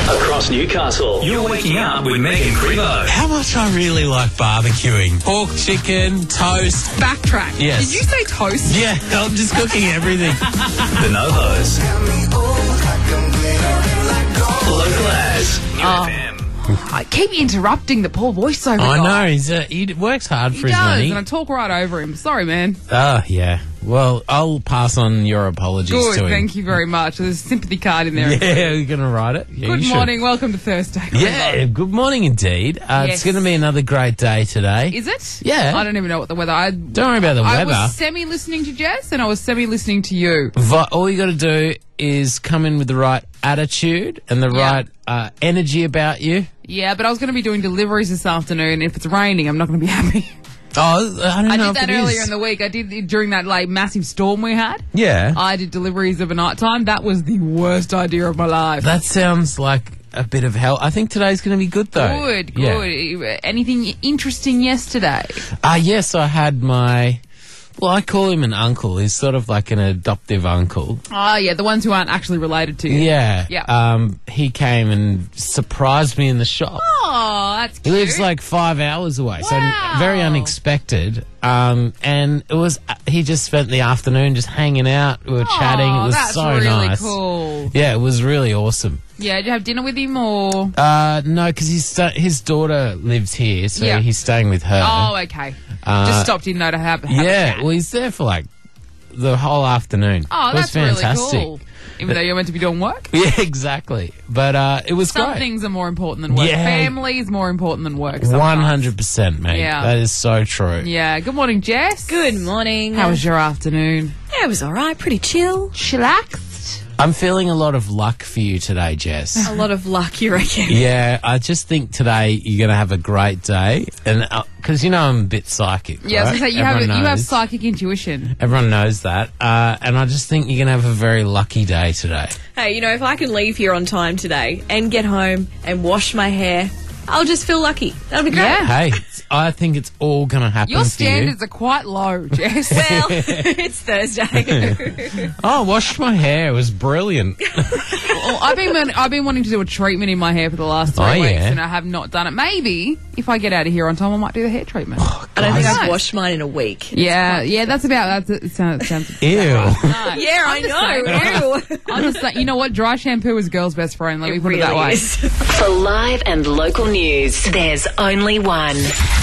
Across Newcastle, you're waking up with Megan Crivo. How much I really like barbecuing. Pork, chicken, toast. Backtrack. Yes. Did you say toast? Yeah, I'm just cooking everything. The Novos. Local as New FM. I keep interrupting the poor voiceover I guy. know, he works hard He for his does, money. and I talk right over him. Sorry, man. Oh, yeah. Well, I'll pass on your apologies Good, to him. thank you very much. There's a sympathy card in there. Yeah, you're going to write it? Yeah, Good you should. morning. Welcome to Thursday. Yeah, good morning indeed. It's Yes. going to be another great day today. Is it? Yeah. I don't even know what the weather. Don't worry about the I weather. was semi-listening to Jess, and I was semi-listening to you. All you got to do is come in with the right attitude and the Yeah. right energy about you. Yeah, but I was going to be doing deliveries this afternoon. If it's raining, I'm not going to be happy. Oh, I don't I know did if that it earlier is. in the week. I did it during that massive storm we had. Yeah. I did deliveries of a night time. That was the worst idea of my life. That sounds like a bit of hell. I think today's going to be good, though. Good, Yeah. good. Anything interesting yesterday? Yes, I had my... Well, I call him an uncle. He's sort of like an adoptive uncle. Oh, yeah, the ones who aren't actually related to you. Yeah. Yeah. He came and surprised me in the shop. Oh, that's He cute. lives like 5 hours away, so Wow. very unexpected. And it was he just spent the afternoon just hanging out. We were chatting. It was that's so really nice. cool. Yeah, it was really awesome. Yeah, did you have dinner with him or? No, because his daughter lives here, so Yeah. he's staying with her. Oh, okay. Just stopped in though to have a yeah. chat. Well, he's there for like the whole afternoon. Oh, it was that's fantastic. really cool. Even though you're meant to be doing work. Yeah, exactly. But it was Some great. things are more important than work. Yeah. Family is more important than work. sometimes. 100%, mate. Yeah. That is so true. Yeah. Good morning, Jess. Good morning. How was your afternoon? Yeah, it was all right. Pretty chill. Chillaxed. I'm feeling a lot of luck for you today, Jess. A lot of luck, you reckon? Yeah, I just think today you're going to have a great day. And because, I'm a bit psychic. Yeah, I was right? gonna say, you Everyone have knows. psychic intuition. Everyone knows that. And I just think you're going to have a very lucky day today. Hey, if I can leave here on time today and get home and wash my hair, I'll just feel lucky. That'll be great. Yeah. Hey, I think it's all going to happen Your for standards are quite low, Jess. Well, it's Thursday. Oh, washed my hair. It was brilliant. Well, I've been wanting to do a treatment in my hair for the last 3 Oh, weeks, yeah. and I have not done it. Maybe if I get out of here on time, I might do the hair treatment. I don't think Nice. I've washed mine in a week. Yeah, that's it. Sounds Ew. No. Yeah, I'm just saying, Ew. I'm just saying, you know what? Dry shampoo is a girl's best friend. Let me It put it really that way. is. For live and local news, there's only one.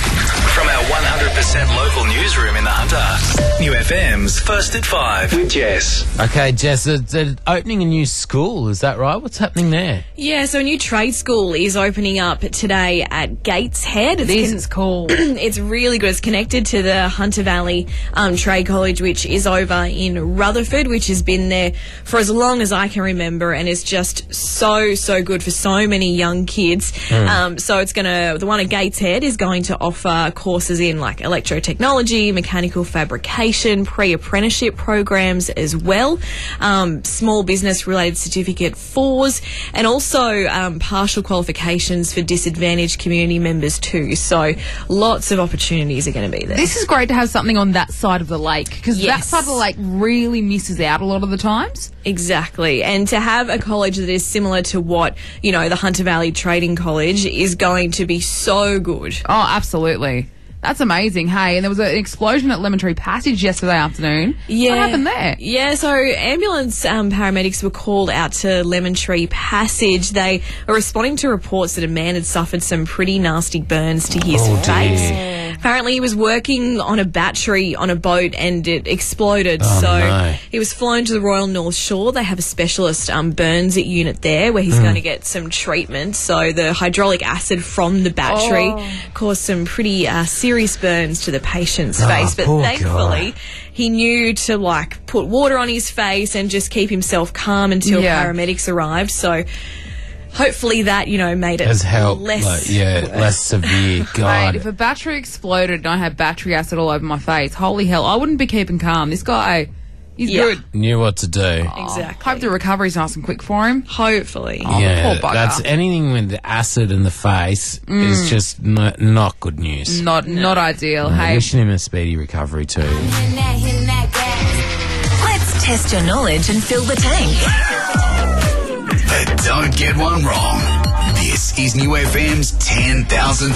From our 100% local newsroom in the Hunter. New FM's First at 5 with Jess. Okay, Jess, they're opening a new school. Is that right? What's happening there? Yeah, so a new trade school is opening up today at Gateshead. This is cool. It's really good. It's connected to the Hunter Valley Trade College, which is over in Rutherford, which has been there for as long as I can remember, and is just so good for so many young kids. So the one at Gateshead is going to offer courses in like electrotechnology, mechanical fabrication, pre-apprenticeship programs as well, small business related certificate 4s, and also partial qualifications for disadvantaged community members too. So lots of opportunities are going to be there. This is great to have something on that side of the lake, because that Yes. side of the lake really misses out a lot of the times. Exactly. And to have a college that is similar to what, the Hunter Valley Trading College is going to be so good. Oh, absolutely. That's amazing. Hey, and there was an explosion at Lemon Tree Passage yesterday afternoon. Yeah. What happened there? Yeah, so ambulance paramedics were called out to Lemon Tree Passage. They were responding to reports that a man had suffered some pretty nasty burns to his Oh, face. dear. Apparently he was working on a battery on a boat and it exploded. Oh, so no. he was flown to the Royal North Shore. They have a specialist burns unit there where he's going to get some treatment. So the hydraulic acid from the battery caused some pretty serious burns to the patient's face. But poor thankfully, guy. he knew to put water on his face and just keep himself calm until Yeah. paramedics arrived. So hopefully that, made it Has helped. less. Less severe. Mate, God. if a battery exploded and I had battery acid all over my face, holy hell, I wouldn't be keeping calm. This guy, he's Yeah. good. Knew what to do. Exactly. Hope the recovery's nice and quick for him. Hopefully. Oh, Yeah, poor bugger. that's anything with the acid in the face is just not good news. Not ideal. I'm Hey, wishing him a speedy recovery too. Let's test your knowledge and fill the tank. But don't get one wrong. is New FM's $10,000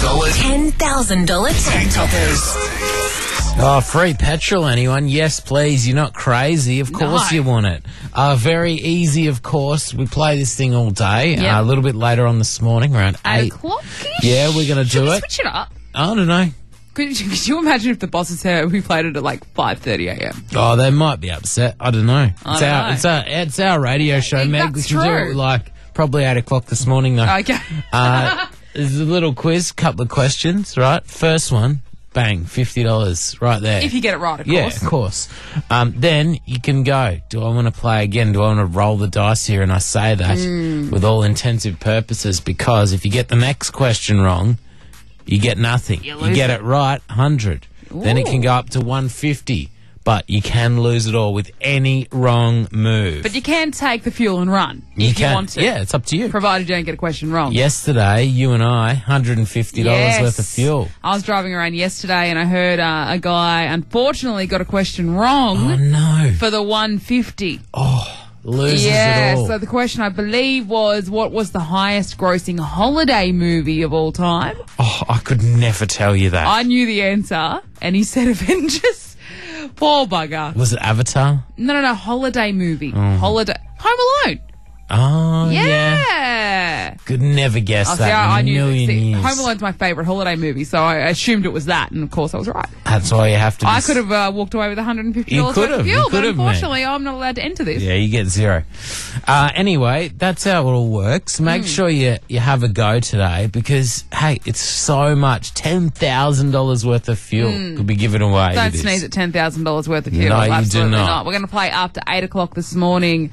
$10,000 Tank Toppers. Oh, free petrol, anyone? Yes, please. You're not crazy. Of course you want it. Very easy, of course. We play this thing all day. Yep. A little bit later on this morning, around 8. 8 o'clock? Yeah, we're going to Should do we it. switch it up? I don't know. Could you imagine if the bosses heard we played it at like 5:30 a.m.? Oh, they might be upset. I don't know. It's Our radio show, Meg. That's We can do true. it like probably 8 o'clock this morning, though. Okay. There's a little quiz, couple of questions, right? First one, bang, $50 right there. If you get it right, of Yeah, course. of course. Then you can go, do I want to play again? Do I want to roll the dice here? And I say that with all intensive purposes, because if you get the next question wrong, you get nothing. You You lose get it. it right, 100. Then it can go up to 150. But you can lose it all with any wrong move. But you can take the fuel and run if you want to. Yeah, it's up to you. Provided you don't get a question wrong. Yesterday, you and I, $150 worth of fuel. I was driving around yesterday and I heard a guy unfortunately got a question wrong Oh, no. for the 150. Loses Yeah, it all. so the question I believe was, what was the highest grossing holiday movie of all time? Oh, I could never tell you that. I knew the answer and he said Avengers. Poor bugger. Was it Avatar? No, holiday movie. Holiday. Home Alone. Oh, yeah. Yeah. Could never guess Oh, see, that I in a knew million that. See, years. Home Alone's my favourite holiday movie, so I assumed it was that, and of course I was right. That's why you have to be... I could have walked away with $150 You worth could of have, fuel, you but could have, mate. unfortunately I'm not allowed to enter this. Yeah, you get 0. Anyway, that's how it all works. Make sure you have a go today because, hey, it's so much. $10,000 worth of fuel could be given away. Don't with this. sneeze at $10,000 worth of fuel. No, you do Absolutely not. We're going to play after 8 o'clock this morning,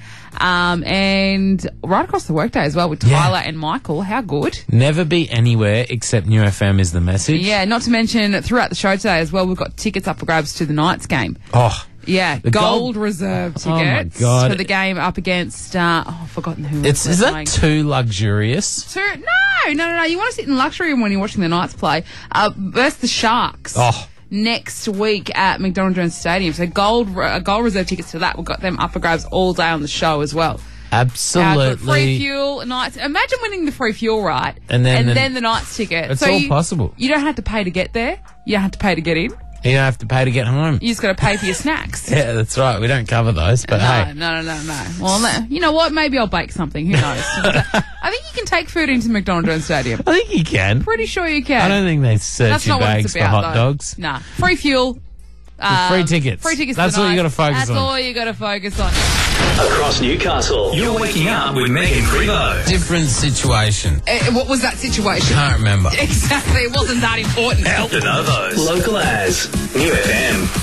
and right across the workday as well with Yeah. Tyler and Michael. How good. Never be anywhere except New FM is the message. Yeah, not to mention throughout the show today as well, we've got tickets up for grabs to the Knights game. Oh, Yeah, The gold gold- reserve Oh, my tickets God. for the game up against, I've forgotten who. is was that playing. too luxurious? No. You want to sit in luxury room when you're watching the Knights play. Versus the Sharks. Oh. Next week at McDonald Jones Stadium. So gold reserve tickets to that. We've got them up for grabs all day on the show as well. Absolutely. Free fuel, Knights. Imagine winning the free fuel, right? And then the Knights ticket. It's all possible. You don't have to pay to get there. You don't have to pay to get in. You don't have to pay to get home. You just got to pay for your snacks. Yeah, that's right. We don't cover those, but hey. No. Well, you know what? Maybe I'll bake something. Who knows? I think you can take food into McDonald Jones Stadium. I think you can. Pretty sure you can. I don't think they search That's your not what bags it's for about, hot though. dogs. Nah. Free fuel. Free tickets. Free tickets. That's to the all you Knights. gotta focus That's on. all you got to focus on. Across Newcastle, you're waking up with Megan Crevo. Different situation. What was that situation? Can't remember. Exactly. It wasn't that important. Help De Novos. Local as New FM.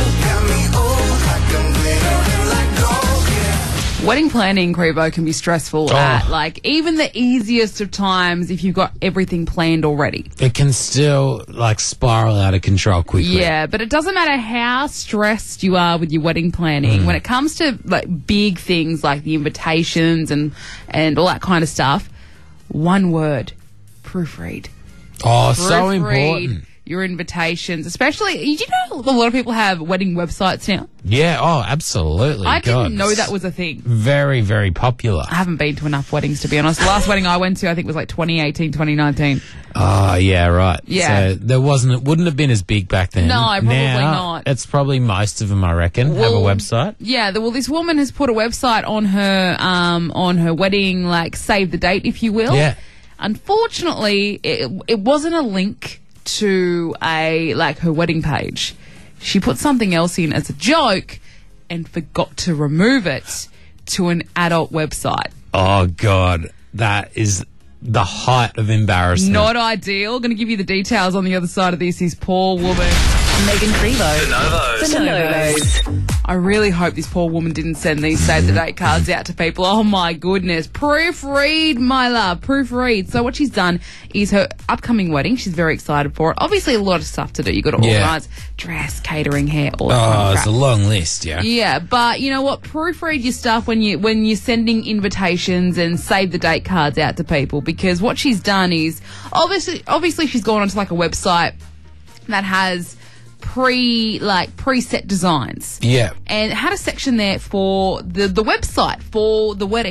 Wedding planning, Crevo, can be stressful at like even the easiest of times if you've got everything planned already. It can still like spiral out of control quickly. Yeah, but it doesn't matter how stressed you are with your wedding planning. When it comes to like big things like the invitations and all that kind of stuff, one word: proofread. Oh, so Proofread important. your invitations, especially. Did you know a lot of people have wedding websites now? Yeah, oh, absolutely. I God, didn't know it's that was a thing. very, very popular. I haven't been to enough weddings, to be honest. The last wedding I went to, I think, was like 2018, 2019. Oh, yeah, right. Yeah. So it wouldn't have been as big back then. No, probably Now, not. It's probably most of them, I reckon, have a Well, website. Yeah, well, this woman has put a website on her wedding, like save the date, if you will. Yeah. Unfortunately, it wasn't a link to her wedding page. She put something else in as a joke and forgot to remove it to an adult website. Oh, God. That is the height of embarrassment. Not ideal. Going to give you the details on the other side of this. This poor woman. Megan Crevo. De Novos. The Novos. I really hope this poor woman didn't send these save the date cards out to people. Oh my goodness. Proofread, my love. Proofread. So what she's done is her upcoming wedding. She's very excited for it. Obviously a lot of stuff to do. You've got to Yeah. organise dress, catering, hair, all that kind Oh, of it's crap. a long list, yeah. Yeah, but you know what? Proofread your stuff when you're sending invitations and save the date cards out to people, because what she's done is obviously she's gone onto like a website that has preset designs. Yeah. And had a section there for the website for the wedding.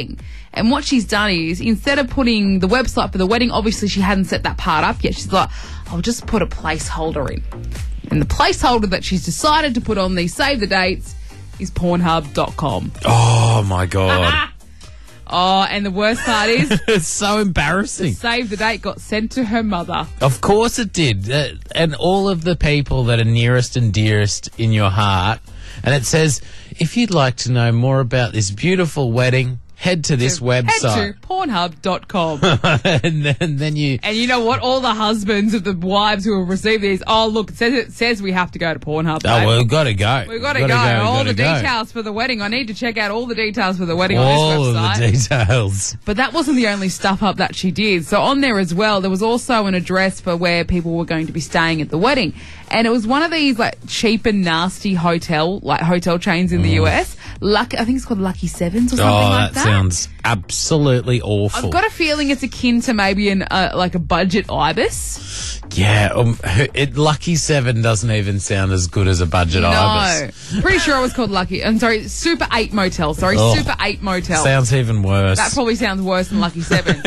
And what she's done is, instead of putting the website for the wedding, obviously she hadn't set that part up yet. She's like, I'll just put a placeholder in. And the placeholder that she's decided to put on these save the dates is Pornhub.com. Oh, my God. Oh, and the worst part is, It's so embarrassing. save the date got sent to her mother. Of course it did. And all of the people that are nearest and dearest in your heart. And it says, if you'd like to know more about this beautiful wedding, head to this website. Head to Pornhub.com. and then you... And you know what? All the husbands of the wives who have received these, oh, look, it says we have to go to Pornhub. Oh, babe. well, we've got to go. We've got to go. All the details for the wedding. I need to check out all the details for the wedding All on this of website. the details. But that wasn't the only stuff up that she did. So on there as well, there was also an address for where people were going to be staying at the wedding. And it was one of these like cheap and nasty hotel chains in the US. I think it's called Lucky Sevens or something like that. Sounds absolutely awful. I've got a feeling it's akin to maybe like a budget Ibis. Yeah, Lucky 7 doesn't even sound as good as a budget Ibis. No. Pretty sure it was called Lucky. I'm sorry, Super 8 Motel. Sorry, Oh. Super 8 Motel. Sounds even worse. That probably sounds worse than Lucky 7.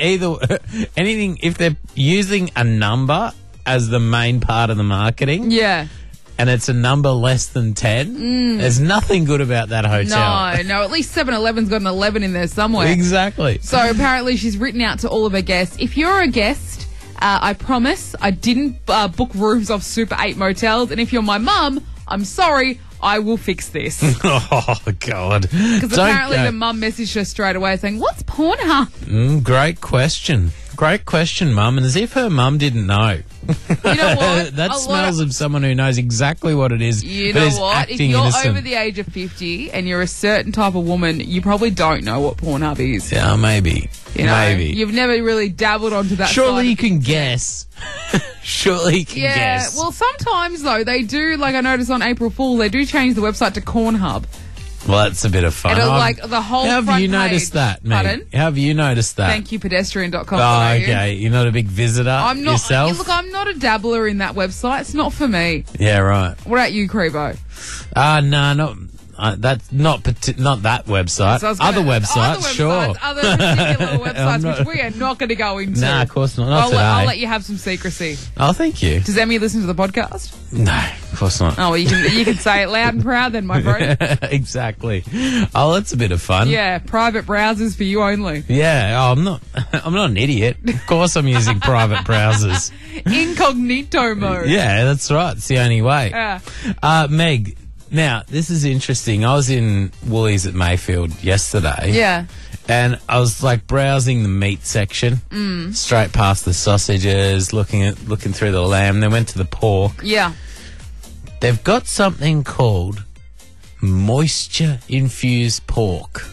Anything, if they're using a number as the main part of the marketing Yeah. and it's a number less than 10, there's nothing good about that hotel. No, at least 7-Eleven's got an 11 in there somewhere. Exactly. So apparently she's written out to all of her guests, if you're a guest, I promise I didn't book rooms off Super 8 motels, and if you're my mum, I'm sorry, I will fix this. Oh, God. Because apparently the mum messaged her straight away saying, what's Pornhub? Great question. Great question, Mum. And as if her mum didn't know. You know what? That smells of someone who knows exactly what it is. You but know is what? If acting you're innocent. over the age of 50 and you're a certain type of woman, you probably don't know what Pornhub is. Yeah, maybe. You know, Maybe. You've never really dabbled onto that Surely side you of can guess. Surely you can Yeah, guess. well, sometimes, though, they do, like I noticed on April Fool, they do change the website to Cornhub. Well, that's a bit of fun. It'll, like, the whole How have front you noticed page. that, Meg? Pardon? How have you noticed that? Thank you, pedestrian.com. Oh, okay. You're not a big visitor I'm not. yourself? Look, I'm not a dabbler in that website. It's not for me. Yeah, right. What about you, Crevo? No, not... that's not that website. So I was gonna- other websites, sure. Other particular websites, not- which we are not going to go into. Nah, of course not. Not I'll today. I'll let you have some secrecy. Oh, thank you. Does Emmy listen to the podcast? No, of course not. Oh, well, you can say it loud and proud then, my friend. Exactly. Oh, that's a bit of fun. Yeah, private browsers for you only. Yeah. Oh, I'm not an idiot. Of course I'm using private browsers. Incognito mode. Yeah, that's right. It's the only way. Yeah. Meg, now, this is interesting. I was in Woolies at Mayfield yesterday. Yeah. And I was like browsing the meat section, straight past the sausages, looking through the lamb. Then went to the pork. Yeah. They've got something called moisture infused pork.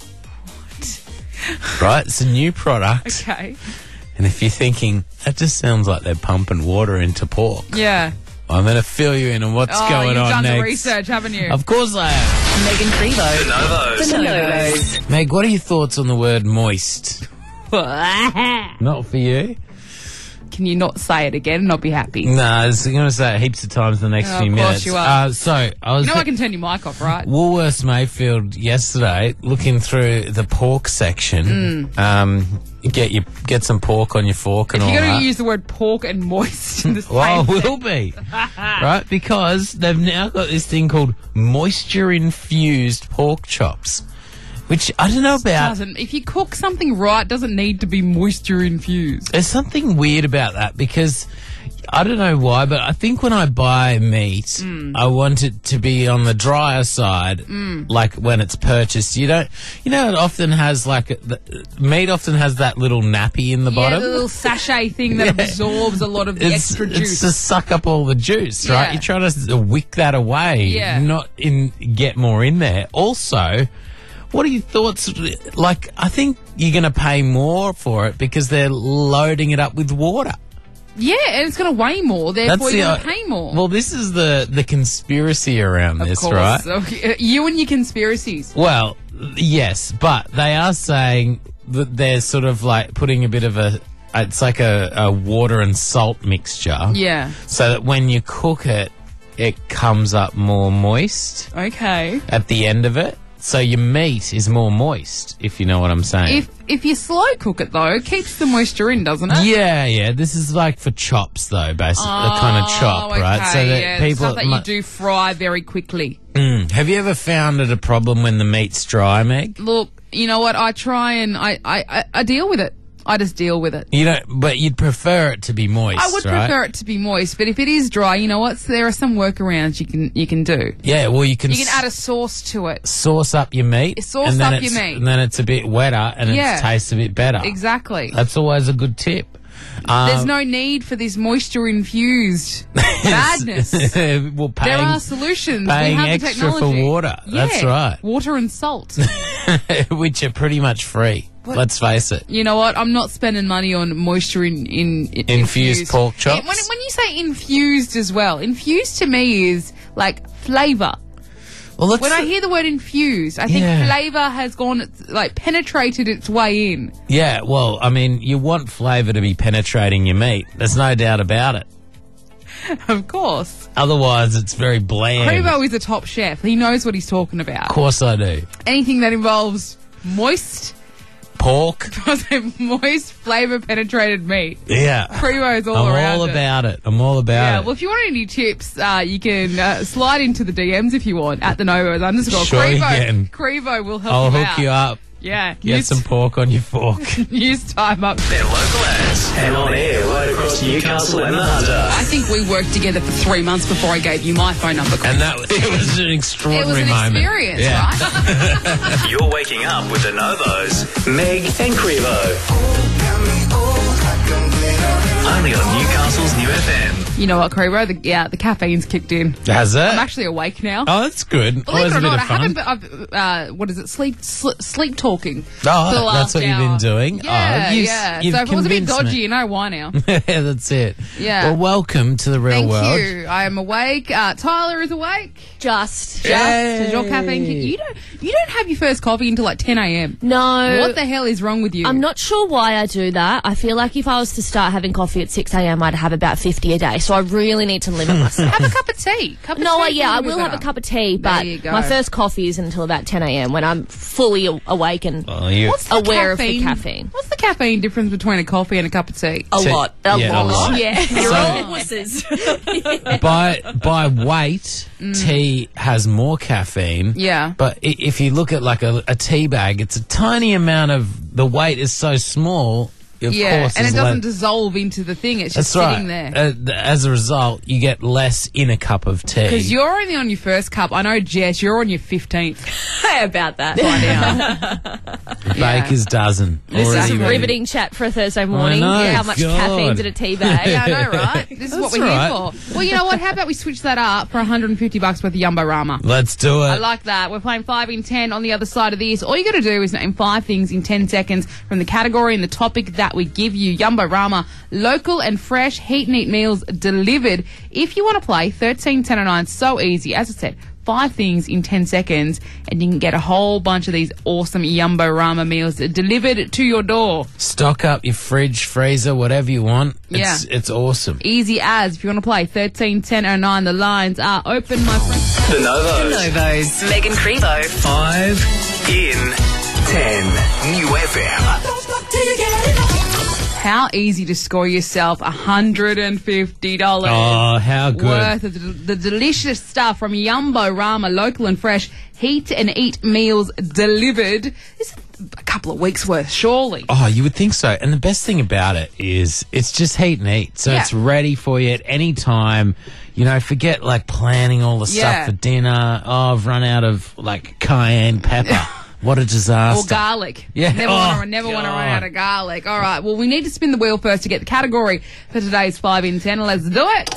Right, it's a new product. Okay. And if you're thinking that just sounds like they're pumping water into pork, Yeah. I'm going to fill you in on what's going you've on done next. the research, haven't you? Of course I have. Megan Crevo. The Novos. The Novos. Meg, what are your thoughts on the word moist? Not for you? Can you not say it again and I'll be happy? No, I'm going to say it heaps of times in the next Oh, few of course minutes. you are. So I was You know I can turn your mic off, right? Woolworths Mayfield yesterday, looking through the pork section. Get some pork on your fork and all You're going that. to use the word pork and moist in the same Well, sentence. will be. Right? Because they've now got this thing called moisture-infused pork chops, which I don't know about. Doesn't. If you cook something right, it doesn't need to be moisture infused. There's something weird about that because I don't know why, but I think when I buy meat, I want it to be on the drier side, like when it's purchased. You know, it often has meat often has that little nappy in the Yeah, bottom. the little sachet thing that absorbs a lot of the extra It's juice. to suck up all the juice, right? Yeah. You're trying to wick that away, Yeah. not get more in there. Also, what are your thoughts? Like, I think you're going to pay more for it because they're loading it up with water. Yeah, and it's going to weigh more, therefore you're going to pay more. Well, this is the conspiracy around of this, course. right? So, you and your conspiracies. Well, yes, but they are saying that they're sort of like putting a bit of it's like a water and salt mixture. Yeah. So that when you cook it, it comes up more moist Okay. at the end of it. So your meat is more moist, if you know what I'm saying. If you slow cook it though, it keeps the moisture in, doesn't it? Yeah. This is like for chops, though, basically. The kind of chop, right? Okay, So that yeah, people stuff that you do fry very quickly. Have you ever found it a problem when the meat's dry, Meg? Look, you know what? I try and I deal with it. I just deal with it. You don't, but you'd prefer it to be moist. I would prefer it to be moist, but if it is dry, you know what? So there are some workarounds you can do. Yeah, well, you can add a sauce to it. sauce up your meat. Sauce up your meat. And then it's a bit wetter and Yeah. it tastes a bit better. Exactly. That's always a good tip. There's no need for this moisture-infused madness. Well, There are solutions. paying we have the extra for technology. water. That's right. Water and salt. Which are pretty much free. Let's face it. You know what? I'm not spending money on moisture in Infused pork chops? When you say infused as well, infused to me is like flavour. Well, When I hear the word infused, I think Yeah. flavour has gone, like, penetrated its way in. Yeah, well, I mean, you want flavour to be penetrating your meat. There's no doubt about it. Of course. Otherwise, it's very bland. Crevo is a top chef. He knows what he's talking about. Of course I do. Anything that involves moist, Pork. moist, flavour-penetrated meat. Yeah. Crevo is all I'm around all it. about it. I'm all about Yeah, it. well, if you want any tips, you can slide into the DMs if you want at the Novos _ Sure you can. Crevo will help I'll you hook out. you up. Yeah, Get some pork on your fork. news time up. Their local ads and on air right across Newcastle and the Hunter. I think we worked together for 3 months before I gave you my phone number. And it was an It extraordinary was an moment. experience, Yeah. right? You're waking up with the Novos, Meg and Crevo. Only on Newcastle's New FM. You know what, Crevo? The caffeine's kicked in. Has it? I'm actually awake now. Oh, that's good. Believe Always it a or bit not, of I fun. haven't. But I've what is it? Sleep talking. Oh, for the last that's what you've been hour. doing? Yeah, Oh, yeah. you've So if it was a bit convinced me. dodgy, you know why now. Yeah, that's it. Yeah. Well, welcome to the real Thank world. you. I am awake. Tyler is awake. Just. Does your caffeine kick? You don't have your first coffee until like 10 a.m. No. What the hell is wrong with you? I'm not sure why I do that. I feel like if I was to start having coffee at 6 a.m, I'd have about 50 a day. So I really need to limit myself. Have a cup of tea. I will have a cup of tea, but you go. my first coffee isn't until about 10 a.m. when I'm fully awake and Oh, you. What's the aware of the caffeine. What's the caffeine difference between a coffee and a cup of tea? A lot. A lot. Yeah. You're all wusses. by weight, tea has more caffeine. Yeah. But if you look at like a tea bag, it's a tiny amount of the weight is so small. Of course, and it is doesn't le- dissolve into the thing. It's just That's sitting right. there. As a result, you get less in a cup of tea. Because you're only on your first cup. I know, Jess, you're on your 15th about that. by now. Baker's dozen. This is already some ready. Riveting chat for a Thursday morning. know, How much God. caffeine's in a tea bag? Yeah, I know, right? This is what That's we're right. here for. Well, you know what? How about we switch that up for $150 worth of Yumbo Rama? Let's do it. I like that. We're playing 5 in 10 on the other side of this. All you got to do is name 5 things in 10 seconds from the category and the topic that we give you. Yumbo Rama, local and fresh heat and eat meals delivered. If you want to play 13 10 09, so easy. As I said, 5 things in 10 seconds and you can get a whole bunch of these awesome Yumbo Rama meals delivered to your door. Stock up your fridge, freezer, whatever you want. Yeah. It's awesome. Easy as. If you want to play 13 10 09, the lines are open, my friends. The Novos, Novos, Meg and Crevo. 5 in 10. New FM. How easy to score yourself $150 Oh, how good. worth of the delicious stuff from Yumbo Rama, local and fresh heat and eat meals delivered. This is a couple of weeks worth, surely. Oh, you would think so. And the best thing about it is it's just heat and eat. So Yeah. it's ready for you at any time. You know, forget like planning all the Yeah. stuff for dinner. Oh, I've run out of like cayenne pepper. What a disaster. Or garlic. Yeah. Never Oh, want to run God. out of garlic. All right. Well, we need to spin the wheel first to get the category for today's 5 in 10. Let's do it.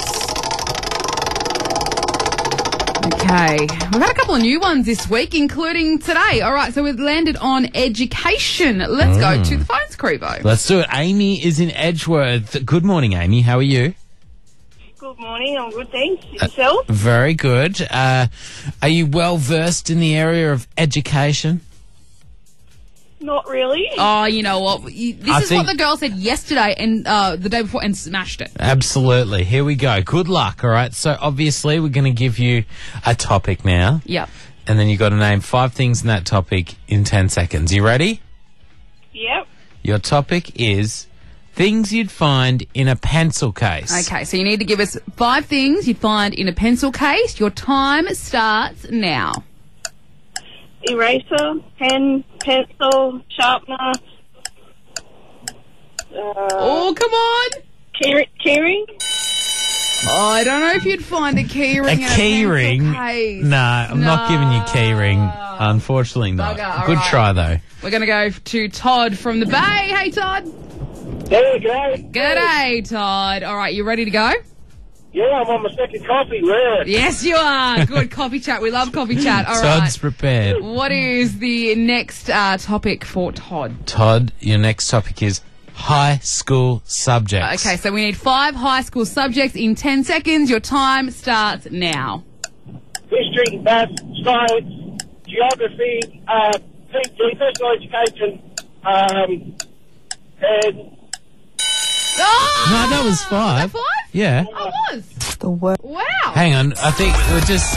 Okay. We've had a couple of new ones this week, including today. All right. So we've landed on education. Let's go to the phones, Crevo. Let's do it. Amy is in Edgeworth. Good morning, Amy. How are you? Good morning, I'm good, thanks. Yourself? Very good. Are you well versed in the area of education? Not really. Oh, you know what? This I is think- what the girl said yesterday and the day before and smashed it. Absolutely. Here we go. Good luck, all right? So obviously we're going to give you a topic now. Yep. and then you got to name 5 things in that topic in 10 seconds. You ready? Yep. Your topic is things you'd find in a pencil case. Okay, so you need to give us 5 things you'd find in a pencil case. Your time starts now. Eraser, pen, pencil, sharpener. Oh, come on. Keyring. Oh, I don't know if you'd find a key ring A in a key pencil ring? case. No, I'm not giving you key ring. Unfortunately not. Bugger, Good alright. try, though. We're going to go to Todd from the Bay. Hey, Todd. There you go. G'day, Todd. All right, you ready to go? Yeah, I'm on my second coffee. Yeah. Yes, you are. Good coffee chat. We love coffee chat. All right. Todd's prepared. What is the next topic for Todd? Todd, your next topic is high school subjects. Okay, so we need 5 high school subjects in 10 seconds. Your time starts now. History, math, science, geography, personal education, and Oh! No, that was 5. Was that 5? Yeah. Oh, it was. Wow. Hang on, I think we're just...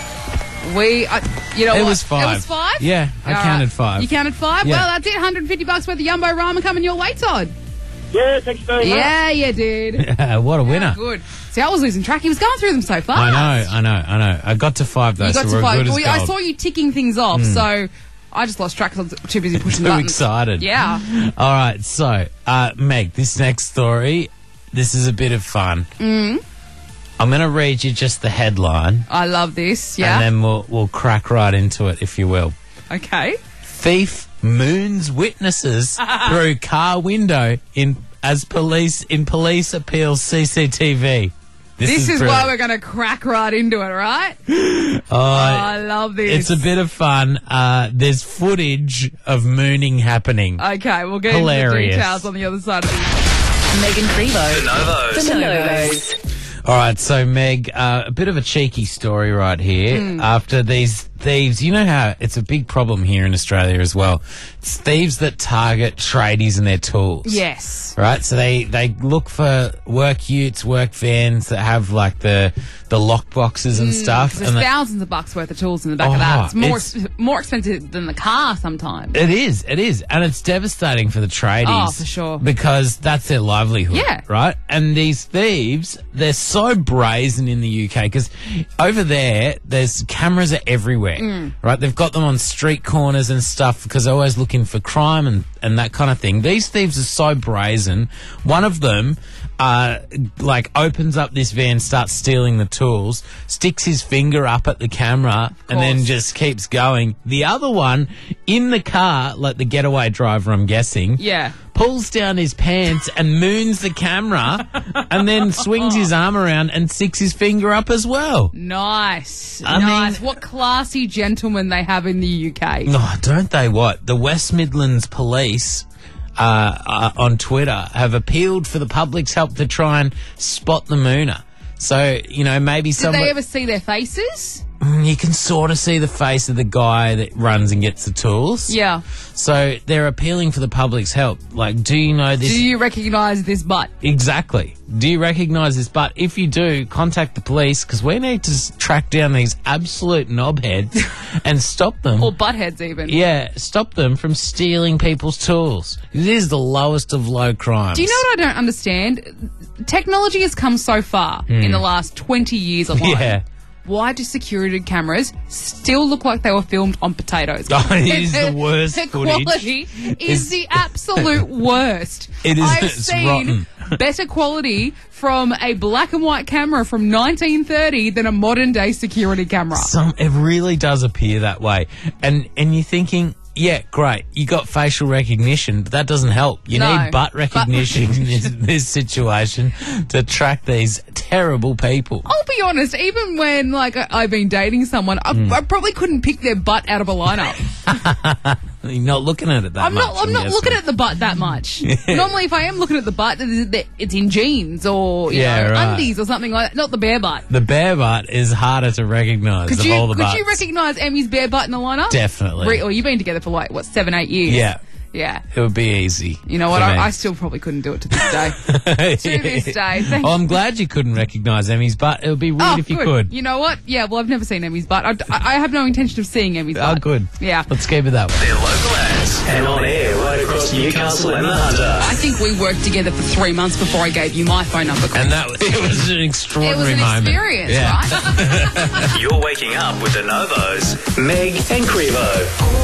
You know It what? was 5. It was 5? Yeah, I All counted right. 5. You counted 5? Yeah. Well, that's it. $150 worth of Yumbo Ramen coming your way, Todd. yeah, thank you very much. Yeah, you did. What a winner. Good. See, I was losing track. He was going through them so fast. I know. I got to 5 though, You got so to we're 5. good as Well, I gold. saw you ticking things off, so I just lost track because I was too busy pushing Too buttons. excited. Yeah. All right, so, Meg, this next story, this is a bit of fun. I'm going to read you just the headline, I love this. Yeah. and then we'll crack right into it, if you will. Okay. Thief moons witnesses through car window in police appeals CCTV. This is why brilliant. we're going to crack right into it, right? Oh, I love this. it's a bit of fun. There's footage of mooning happening. Okay, we'll get into Hilarious. the details on the other side of this. Megan Frevo. The Novos. The Novos. All right, so Meg, a bit of a cheeky story right here. After these thieves, you know how it's a big problem here in Australia as well. It's thieves that target tradies and their tools. Yes. Right, so they look for work utes, work vans that have like the lock boxes and stuff. There's And thousands of bucks worth of tools in the back of Oh, that. It's it's- more expensive than the car sometimes. It is, and it's devastating for the tradies. Oh, for sure. Because that's their livelihood. Yeah. Right? And these thieves, they're so brazen in the UK because over there's cameras are everywhere. Right? They've got them on street corners and stuff because they're always looking for crime and that kind of thing. These thieves are so brazen. One of them, opens up this van, starts stealing the tools, sticks his finger up at the camera, and then just keeps going. The other one, in the car, like the getaway driver, I'm guessing, Yeah. pulls down his pants and moons the camera, and then swings his arm around and sticks his finger up as well. Nice. mean- What classy gentlemen they have in the UK. Oh, don't they what? The West Midlands Police on Twitter have appealed for the public's help to try and spot the mooner. So, maybe Did someone... they ever see their faces? You can sort of see the face of the guy that runs and gets the tools. Yeah. So they're appealing for the public's help. Like, do you know this? Do you recognise this butt? Exactly. Do you recognise this? But if you do, contact the police because we need to track down these absolute knobheads and stop them. Or buttheads even. Yeah, stop them from stealing people's tools. It is the lowest of low crimes. Do you know what I don't understand? Technology has come so far in the last 20 years alone. Yeah. Why do security cameras still look like they were filmed on potatoes? Oh, it is the worst The footage. quality is the absolute worst. It is- I've it's seen rotten. better quality from a black and white camera from 1930 than a modern day security camera. It really does appear that way. And you're thinking, yeah, great, you got facial recognition, but that doesn't help. You No. need butt recognition in this situation to track these terrible people. I'll be honest, even when I've been dating someone, I probably couldn't pick their butt out of a lineup. You're not looking at it that I'm much. not looking at the butt that much. Normally, if I am looking at the butt, it's in jeans or Yeah, right. undies or something like that. Not the bare butt. The bare butt is harder to recognise Could of all the you butts. recognise Emmy's bare butt in the lineup? Definitely. Or you've been together for 7-8 years. Yeah. Yeah. It would be easy. You know what? for me. I still probably couldn't do it to this day. To this day. Thank I'm glad you couldn't recognise Emmy's butt. It would be weird if you good. could. You know what? Yeah, well, I've never seen Emmy's butt. I have no intention of seeing Emmy's Oh, butt. good. Yeah. Let's keep it that way. They're local ads and on air right across Newcastle and the Hunter. I think we worked together for 3 months before I gave you my phone number. And that it was an It extraordinary was an moment. experience, Yeah. right? You're waking up with the Novos, Meg and Crevo.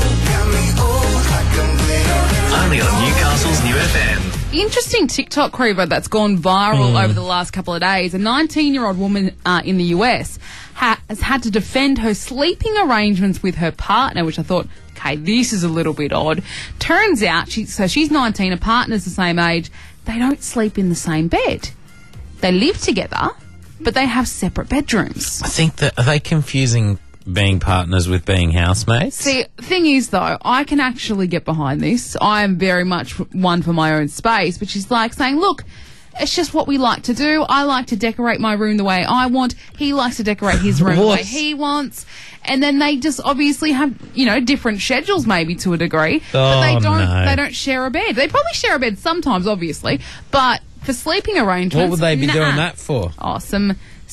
Only on Newcastle's New FM. Interesting TikTok, Crevo, that's gone viral over the last couple of days. A 19-year-old woman in the US has had to defend her sleeping arrangements with her partner, which I thought, okay, this is a little bit odd. Turns out, she's 19, her partner's the same age. They don't sleep in the same bed. They live together, but they have separate bedrooms. I think that, are they confusing being partners with being housemates? See, thing is, though, I can actually get behind this. I am very much one for my own space, but she's like saying, look, it's just what we like to do. I like to decorate my room the way I want. He likes to decorate his room the way he wants. And then they just obviously have, different schedules maybe to a degree. But they don't share a bed. They probably share a bed sometimes, obviously. But for sleeping arrangements, What would they be doing that for? Oh, some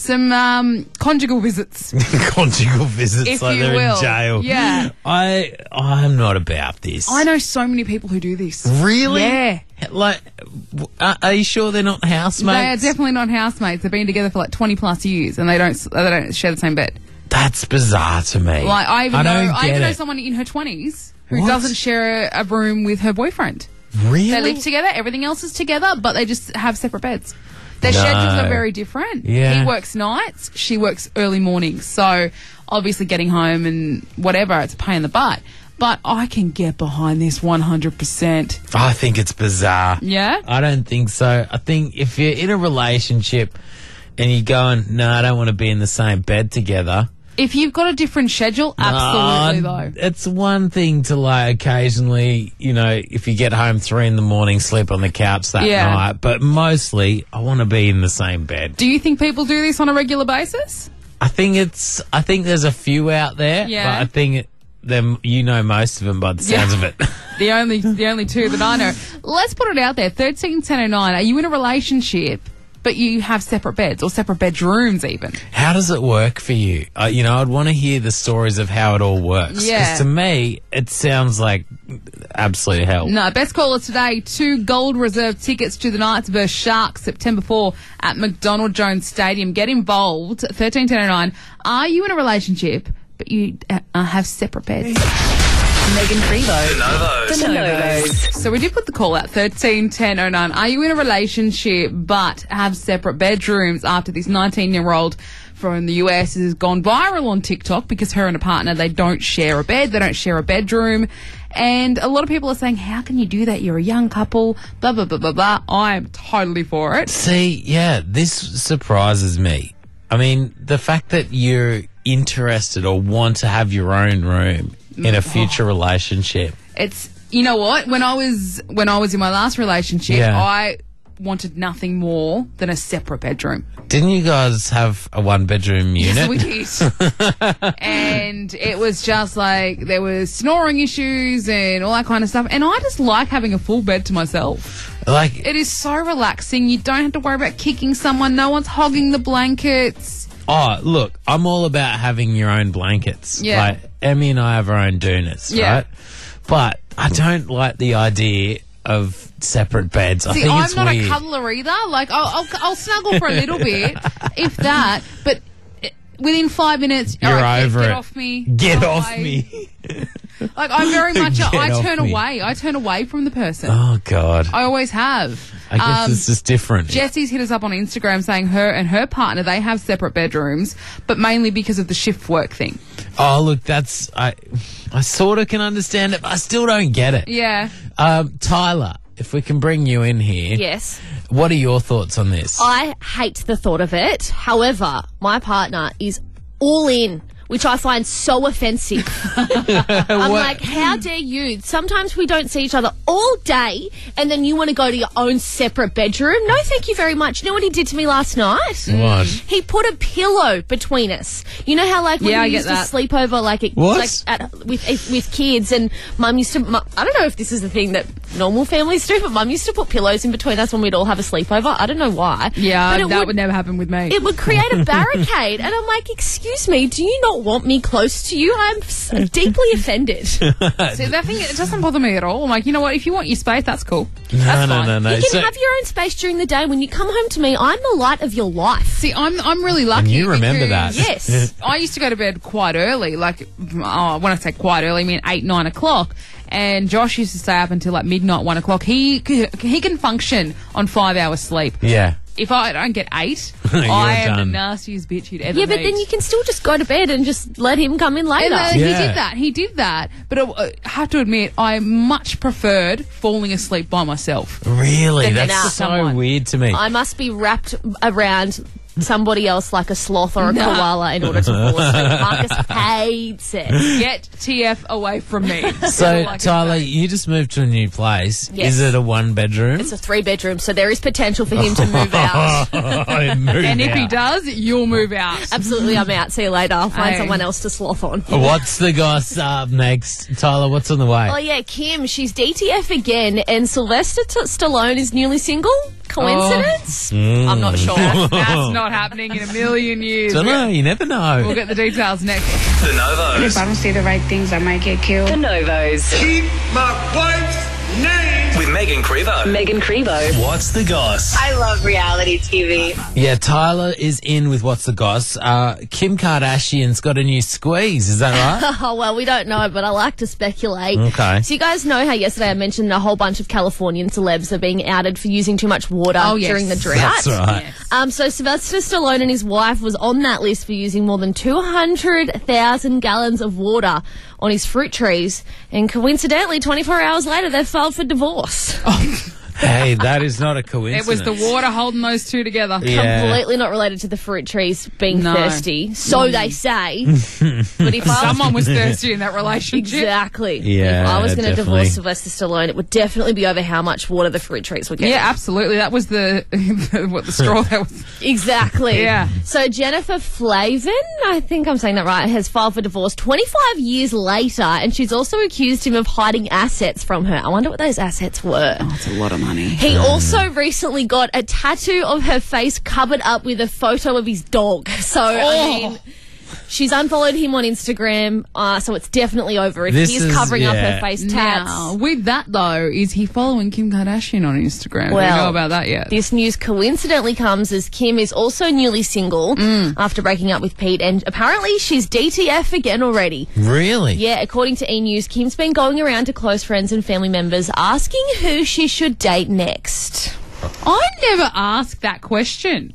conjugal visits. Conjugal visits, If like you they're will. in jail. Yeah. I'm not about this. I know so many people who do this. Really? Yeah. Like, are you sure they're not housemates? They are definitely not housemates. They've been together for like 20 plus years and they don't share the same bed. That's bizarre to me. Like I even don't know get someone in her 20s who What? doesn't share a room with her boyfriend. Really? They live together, everything else is together, but they just have separate beds. Their No. schedules are very different. Yeah. He works nights, she works early mornings. So obviously getting home and whatever, it's a pain in the butt. But I can get behind this 100%. I think it's bizarre. Yeah? I don't think so. I think if you're in a relationship and you're going, no, I don't want to be in the same bed together. If you've got a different schedule, absolutely though. It's one thing to like occasionally, if you get home 3 a.m, sleep on the couch that night. But mostly, I want to be in the same bed. Do you think people do this on a regular basis? I think there's a few out there. Yeah. But I think most of them by the sounds of it. The only two that I know. Let's put it out there. 131009. Are you in a relationship, but you have separate beds or separate bedrooms even? How does it work for you? I'd want to hear the stories of how it all works. Yeah. Because to me, it sounds like absolute hell. No, best caller today, 2 gold reserve tickets to the Knights vs Sharks, September 4 at McDonald Jones Stadium. Get involved. 131009. Are you in a relationship, but you have separate beds? Megan Crevo. The Novos. The Novos. So we did put the call out, 131009. Are you in a relationship but have separate bedrooms after this 19-year-old from the US has gone viral on TikTok because her and a partner, they don't share a bed, they don't share a bedroom. And a lot of people are saying, how can you do that? You're a young couple, blah, blah, blah, blah, blah. I am totally for it. See, yeah, this surprises me. I mean, the fact that you're interested or want to have your own room in a future relationship. It's, you know what? When I was in my last relationship, Yeah. I wanted nothing more than a separate bedroom. Didn't you guys have a 1-bedroom unit? Yes, we did. And it was just like there was snoring issues and all that kind of stuff. And I just like having a full bed to myself. Like, It is so relaxing. You don't have to worry about kicking someone. No one's hogging the blankets. oh, look, I'm all about having your own blankets. Yeah. Like, Emmy and I have our own doonas, Yeah. right? But I don't like the idea of separate beds. I See, think I'm it's not weird. a cuddler either. Like, I'll snuggle for a little bit, if that. But within 5 minutes, You're all right, over get it. off me. Get go off away. me. Like, I'm very much, Get I off turn me. away. I turn away from the person. Oh, God. I always have. I guess it's just different. Jesse's hit us up on Instagram saying her and her partner, they have separate bedrooms, but mainly because of the shift work thing. Oh, look, I sort of can understand it, but I still don't get it. Yeah. Tyler, if we can bring you in here. Yes. What are your thoughts on this? I hate the thought of it. However, my partner is all in which I find so offensive. I'm like, how dare you? Sometimes we don't see each other all day, and then you want to go to your own separate bedroom. No, thank you very much. You know what he did to me last night? What? He put a pillow between us. You know how, like, when Yeah, I you get used that. to sleep over, like, What? with kids, and Mum used to. I don't know if this is a thing that normal families do, but Mum used to put pillows in between us when we'd all have a sleepover. I don't know why. Yeah, but it that would never happen with me. It would create a barricade, and I'm like, excuse me, do you not want me close to you? I'm deeply offended. See, that thing, it doesn't bother me at all. I'm like, you know what? If you want your space, that's cool. No, That's no, fine. no, no. You can So- have your own space during the day. When you come home to me, I'm the light of your life. See, I'm really lucky. And you remember that. because Yes. I used to go to bed quite early. Like, when I say quite early, I mean 8, 9 o'clock. And Josh used to stay up until like midnight, 1 o'clock. He can function on 5 hours sleep. Yeah. If I don't get 8, You're I am done. the nastiest bitch you'd ever Yeah, but meet. then you can still just go to bed and just let him come in later. And, Yeah. He did that. But I have to admit, I much preferred falling asleep by myself. Really? Then That's out. so Someone. weird to me. I must be wrapped around somebody else like a sloth or a Nah. koala in order to fall asleep. Marcus hates it. Get TF away from me. That's all I So, can Tyler, say. you just moved to a new place. Yes. Is it a one-bedroom? It's a 3-bedroom, so there is potential for him to move out. And if he does, you'll move out. Absolutely, I'm out. See you later. I'll find Hey. someone else to sloth on. What's the goss up next? Tyler, what's on the way? Oh yeah, Kim, she's DTF again, and Sylvester Stallone is newly single. Coincidence? I'm not sure. That's not happening in a million years. Don't know. You never know. We'll get the details next. The Novos. If I don't say the right things, I might get killed. The Novos. Keep my wife's name. With Megan Crevo. Megan Crevo. What's the goss? I love reality TV. Yeah, Tyler is in with What's the Goss. Kim Kardashian's got a new squeeze. Is that right? Oh, well, we don't know, but I like to speculate. Okay. So you guys know how yesterday I mentioned a whole bunch of Californian celebs are being outed for using too much water Oh, yes. during the drought. That's right. Yes. So Sylvester Stallone and his wife was on that list for using more than 200,000 gallons of water on his fruit trees. And coincidentally, 24 hours later, they filed for divorce. Hey, that is not a It coincidence. was the water holding those two together. Yeah. Completely not related to the fruit trees being No. thirsty. So they say. But if I Someone was thirsty in that relationship. Exactly. Yeah, If I was going to definitely. divorce Sylvester Stallone, it would definitely be over how much water the fruit trees were getting. Yeah, absolutely. That was the straw that was. Exactly. Yeah. So Jennifer Flavin, I think I'm saying that right, has filed for divorce 25 years later, and she's also accused him of hiding assets from her. I wonder what those assets were. That's a lot of money. He also recently got a tattoo of her face covered up with a photo of his dog. So, I mean, she's unfollowed him on Instagram, so it's definitely over if This he's is- covering up yeah. her face tats. Now, with that though, is he following Kim Kardashian on Instagram? Do we know about that yet? This news coincidentally comes as Kim is also newly single after breaking up with Pete, and apparently she's DTF again already. Really? Yeah, according to E! News, Kim's been going around to close friends and family members asking who she should date next. I never asked that question.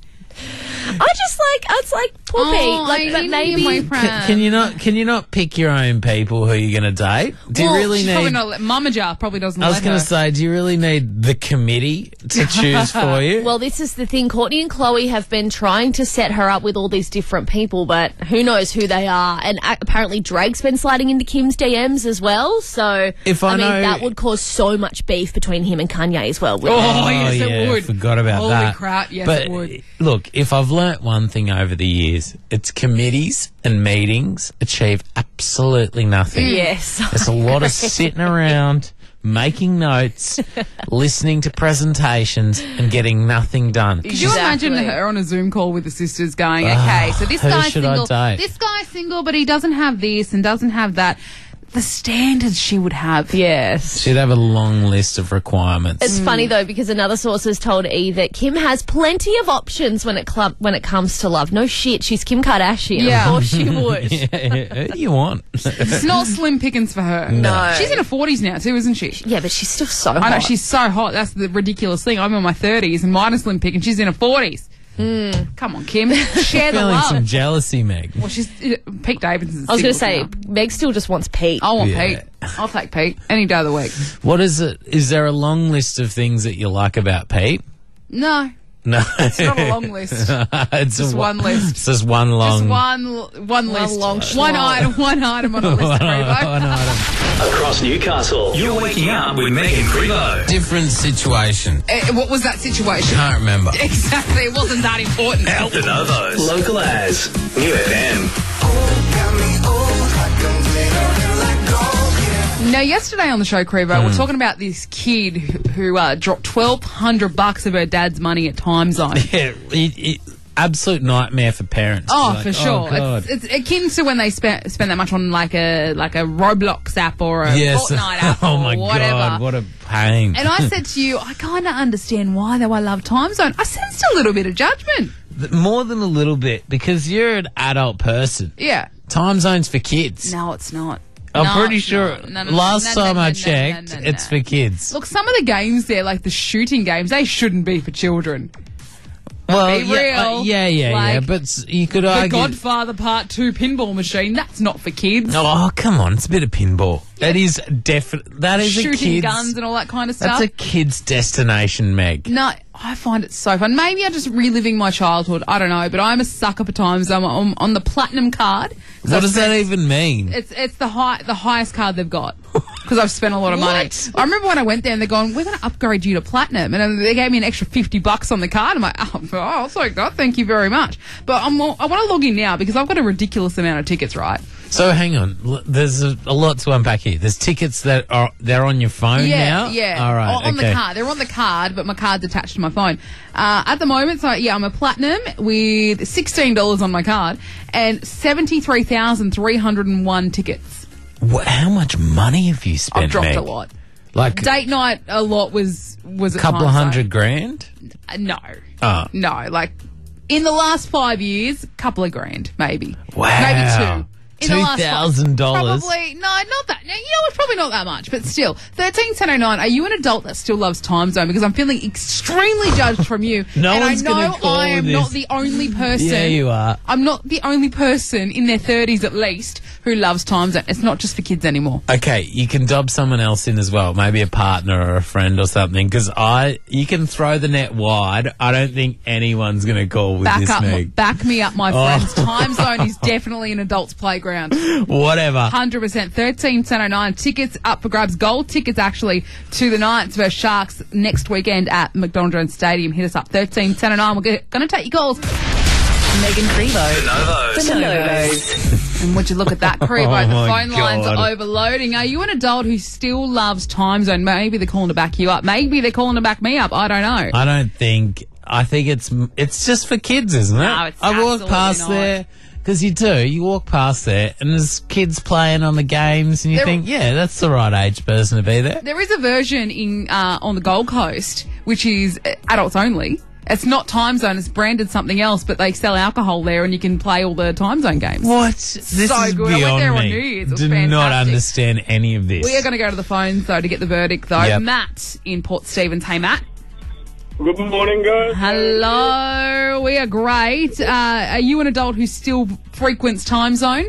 It's like poor Pete. But maybe. Can you not pick your own people who you're going to date? Do you really she's need? probably not. Mama Jar probably doesn't. I was let going her. to say, do you really need the committee to choose for you? Well, this is the thing. Courtney and Chloe have been trying to set her up with all these different people, but who knows who they are. And apparently Drake's been sliding into Kim's DMs as well. So, If I mean, know- that would cause so much beef between him and Kanye as well. wouldn't it? Oh, yes, yeah, it would. Forgot about Holy that. crap, yes, but it would. Look, if I've learnt one thing over the years, it's committees and meetings achieve absolutely nothing. Yes. There's a lot of sitting around, making notes, listening to presentations, and getting nothing done. Could you imagine her on a Zoom call with the sisters going, okay, so this who guy's should I single. date? This guy's single, but he doesn't have this and doesn't have that. The standards she would have. Yes. She'd have a long list of requirements. It's funny though because another source has told E that Kim has plenty of options when it comes to love. No shit, she's Kim Kardashian. Yeah. Of course she would. Who do you want? It's not slim pickings for her. No. She's in her 40s now too, isn't she? Yeah, but she's still so hot. I know, she's so hot. That's the ridiculous thing. I'm in my 30s and mine is slim pick and she's in her 40s. Come on, Kim. Share the Feeling love. some jealousy, Meg. Well, she's Pete Davidson's. I was going to single say, now. Meg still just wants Pete. I want Yeah. Pete. I'll take Pete any day of the week. What is it? Is there a long list of things that you like about Pete? No. No. It's not a long list. It's Just one list. It's just one long. Just one list. long One schlong. item on a list, Crevo. One item. Across Newcastle, you're waking up with Megan Crevo. Different situation. What was that situation? Can't remember. Exactly. It wasn't that important. De Novos. Local as. New FM. Now, yesterday on the show, Crevo, we're talking about this kid who dropped $1,200 of her dad's money at Time Zone. Yeah, absolute nightmare for parents. Oh, Like, for sure. God. It's akin to when they spend that much on like a Roblox app or a Fortnite app Oh or my whatever. God, what a pain. And I said to you, I kind of understand why, though I love Time Zone. I sensed a little bit of judgment. More than a little bit, because you're an adult person. Yeah. Time Zone's for kids. No, it's not. I'm No, pretty it's sure. not. No, Last time I no, checked, no. it's for kids. Look, some of the games there, like the shooting games, they shouldn't be for children. Well, be yeah, real. yeah. Like, But you could The argue. Godfather Part 2 pinball machine, that's not for kids. Oh, come on! It's a bit of pinball. That is definitely. That is a Shooting kid's. guns and all that kind of stuff. That's a kid's destination, Meg. No, I find it so fun. Maybe I'm just reliving my childhood. I don't know, but I'm a sucker for Time Zone. I'm on the platinum card. What does that even mean? It's the highest card they've got because I've spent a lot of money. I remember when I went there and they're going, we're going to upgrade you to platinum, and they gave me an extra $50 on the card. I'm like, oh, I'll take that. Thank you very much. But I want to log in now because I've got a ridiculous amount of tickets, right? So hang on, there's a lot to unpack here. There's tickets that they're on your phone now. Yeah, All right. on okay. the card. They're on the card, but my card's attached to my phone. At the moment, so yeah, I'm a platinum with $16 on my card and 73,301 tickets. How much money have you spent? I've dropped Meg? a lot. Like Date night, a lot was a couple of $100,000. No, Oh. no, like in the last 5 years, a couple of grand, maybe. Wow. Maybe two. In the last $2,000. Probably, no, not that. No, it's probably not that much, but still. 131009, are you an adult that still loves Time Zone? Because I'm feeling extremely judged from you. No and one's I gonna know call I am this. not the only person. Yeah, you are. I'm not the only person in their 30s at least who loves Time Zone. It's not just for kids anymore. Okay, you can dob someone else in as well, maybe a partner or a friend or something, because you can throw the net wide. I don't think anyone's going to call with this, Meg. Back me up, my friends. Time Zone is definitely an adult's playground. Whatever. 100%. 131009. Tickets up for grabs. Gold tickets actually to the Knights versus Sharks next weekend at McDonald Jones Stadium. Hit us up. 131009. We're going to take your calls. Megan Crevo. De Novos. The Novos. And would you look at that, Crevo? Oh, The my phone lines God. are overloading. Are you an adult who still loves Time Zone? Maybe they're calling to back you up. Maybe they're calling to back me up. I don't know. I think it's just for kids, isn't it? No, it's I walk absolutely past not. there, because you walk past there and there's kids playing on the games and you There- think, yeah, that's the right age person to be there. There is a version on the Gold Coast which is adults only. It's not Time Zone. It's branded something else, but they sell alcohol there and you can play all the Time Zone games. What? This So is good. I went beyond there on me. New Year's. It was Do not fantastic. understand any of this. We are going to go to the phones, though, to get the verdict, though. Yep. Matt in Port Stephens. Hey, Matt. Good morning, guys. Hello. We are great. Are you an adult who still frequents Time Zone?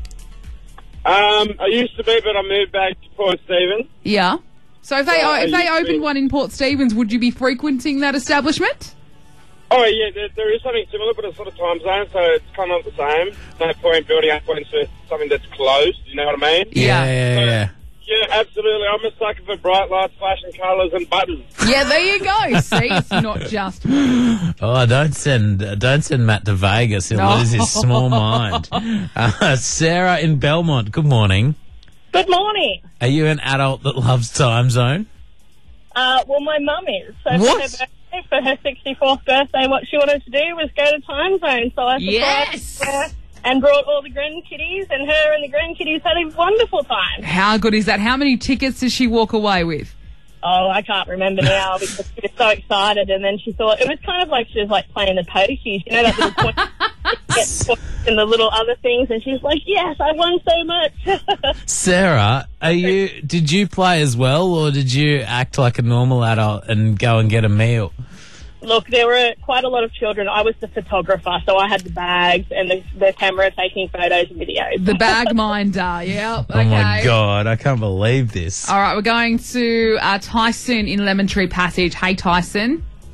I used to be, but I moved back to Port Stephens. Yeah. So if they I if they used to opened be. one in Port Stephens, would you be frequenting that establishment? Oh, yeah, there is something similar, but it's sort of time zone, so it's kind of the same. No point building up into something that's closed, you know what I mean? Yeah. Yeah, absolutely. I'm a sucker for bright lights, flashing colours, and buttons. Yeah, there you go. See, it's not just Oh, don't send Matt to Vegas. He'll No. lose his small mind. Sarah in Belmont, good morning. Good morning. Are you an adult that loves Time Zone? Well, my mum is. So What? for her 64th birthday, what she wanted to do was go to Time Zone. So I Yes. surprised her and brought all the grandkiddies, and her and the grandkiddies had a wonderful time. How good is that? How many tickets does she walk away with? Oh, I can't remember now because she was so excited, and then she thought it was kind of like she was like playing the pokies, you know, that little point, get points and the little other things, and she's like, "Yes, I won so much." Sarah, did you play as well, or did you act like a normal adult and go and get a meal? Look, there were quite a lot of children. I was the photographer, so I had the bags and the camera taking photos and videos. The bag minder, yeah. Oh my God, I can't believe this. All right, we're going to Tyson in Lemon Tree Passage. Hey, Tyson.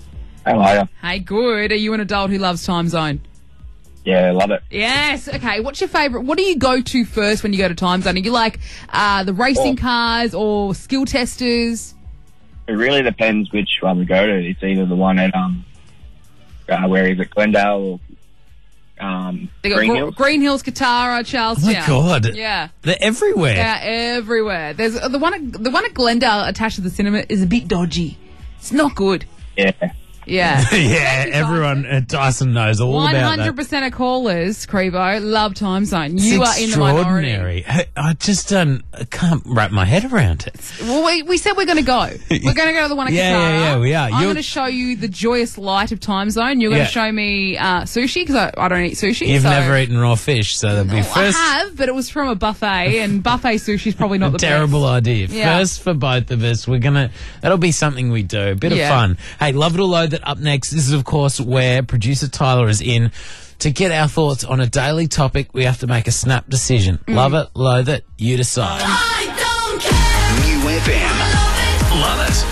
How are you? Hey, good. Are you an adult who loves Time Zone? Yeah, love it. Yes. Okay. What's your favourite? What do you go to first when you go to Time Zone? Are you like the racing cars or skill testers? It really depends which one we go to. It's either the one at where is it, Glendale or They got Green Hills? Green Hills, Katara, Charlestown. Oh my God. Yeah. They're everywhere. Yeah, everywhere. There's the one at Glendale attached to the cinema is a bit dodgy. It's not good. Yeah. Yeah. Yeah, everyone at Dyson knows all about that. 100% of callers, Crevo, love Time Zone. It's You are in the minority. extraordinary. I just I can't wrap my head around it. Well, we said we're going to go. We're going to go to the one at Yeah, Katara. yeah, we are. I'm going to show you the joyous light of Time Zone. You're going Yeah. to show me sushi, because I don't eat sushi. You've so- never eaten raw fish, so that'll be I first. have, but it was from a buffet, and buffet sushi is probably not the Terrible best. idea. Yeah. First for both of us, that'll be something we do. A bit of Yeah. fun. Hey, love it or loathe it. Up next, this is of course where producer Tyler is in to get our thoughts on a daily topic. We have to make a snap decision. Love it, loathe it, you decide. New FM. Love it.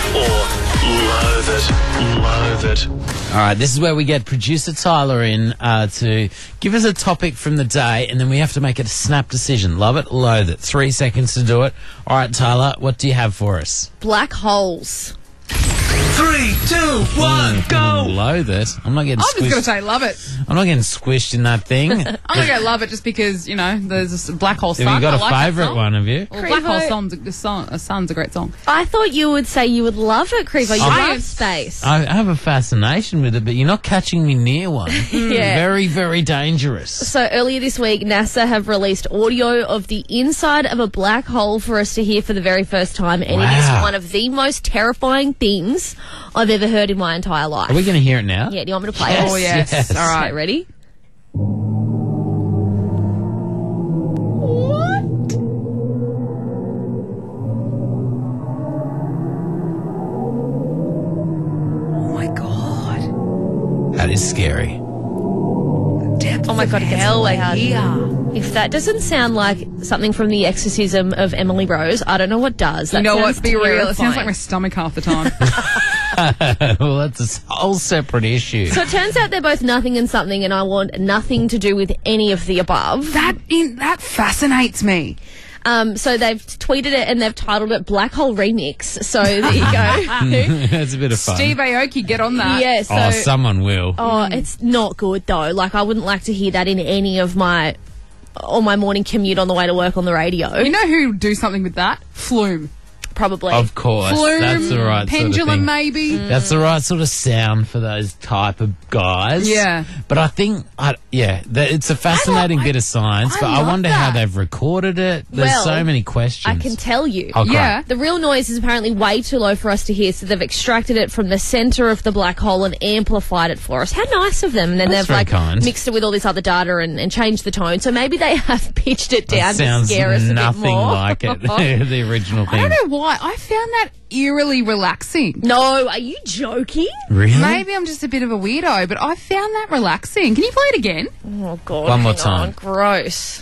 Or loathe it. All right, this is where we get producer Tyler in to give us a topic from the day, and then we have to make a snap decision. Love it, loathe it. 3 seconds to do it. All right, Tyler, what do you have for us? Black holes. 3, 2, 1, go. Loathe it. I'm not getting I'm just going to squished. say love it. I'm not getting squished in that thing. I'm going to go love it just because, there's this Black Hole Sun. Have you got I a like that favourite song. one, have you? Well, Black Hole Crevo. Sun's a great song. I thought you would say you would love it, Crevo. You I- love space. I have a fascination with it, but you're not catching me near one. Yeah. Very, very dangerous. So earlier this week, NASA have released audio of the inside of a black hole for us to hear for the very first time, and it Wow. is one of the most terrifying things I've ever heard in my entire life. Are we going to hear it now? Yeah, do you want me to play Yes, it? Oh, yes. yes. All right. Okay, ready? Oh, my God. That is scary. Depth Oh my of God, it gets hell loud. here. If that doesn't sound like something from the exorcism of Emily Rose, I don't know what does. That You know sounds what? Be real. It sounds like terrifying. my stomach half the time. Well, that's a whole separate issue. So it turns out they're both nothing and something, and I want nothing to do with any of the above. that fascinates me. So they've tweeted it and they've titled it Black Hole Remix. So there you go. That's a bit of fun. Steve Aoki, get on that. Yeah, so Oh, someone will. it's not good though. Like I wouldn't like to hear that in any of my morning commute on the way to work on the radio. You know who do something with that? Flume. Probably. Of course. Flume, That's the right pendulum, sort of thing. maybe. That's the right sort of sound for those type of guys. Yeah. But I think, it's a fascinating bit of science, I but I love wonder how that. they've recorded it. There's Well, so many questions. I can tell you. Oh, great. Yeah. The real noise is apparently way too low for us to hear, so they've extracted it from the centre of the black hole and amplified it for us. How nice of them. And then That's they've very kind. mixed it with all this other data and changed the tone. So maybe they have pitched it That down to sounds scare us a bit nothing more. like it, the original I thing. don't know why. I found that eerily relaxing. No, are you joking? Really? Maybe I'm just a bit of a weirdo, but I found that relaxing. Can you play it again? Oh, God. One more hang on. time. Gross.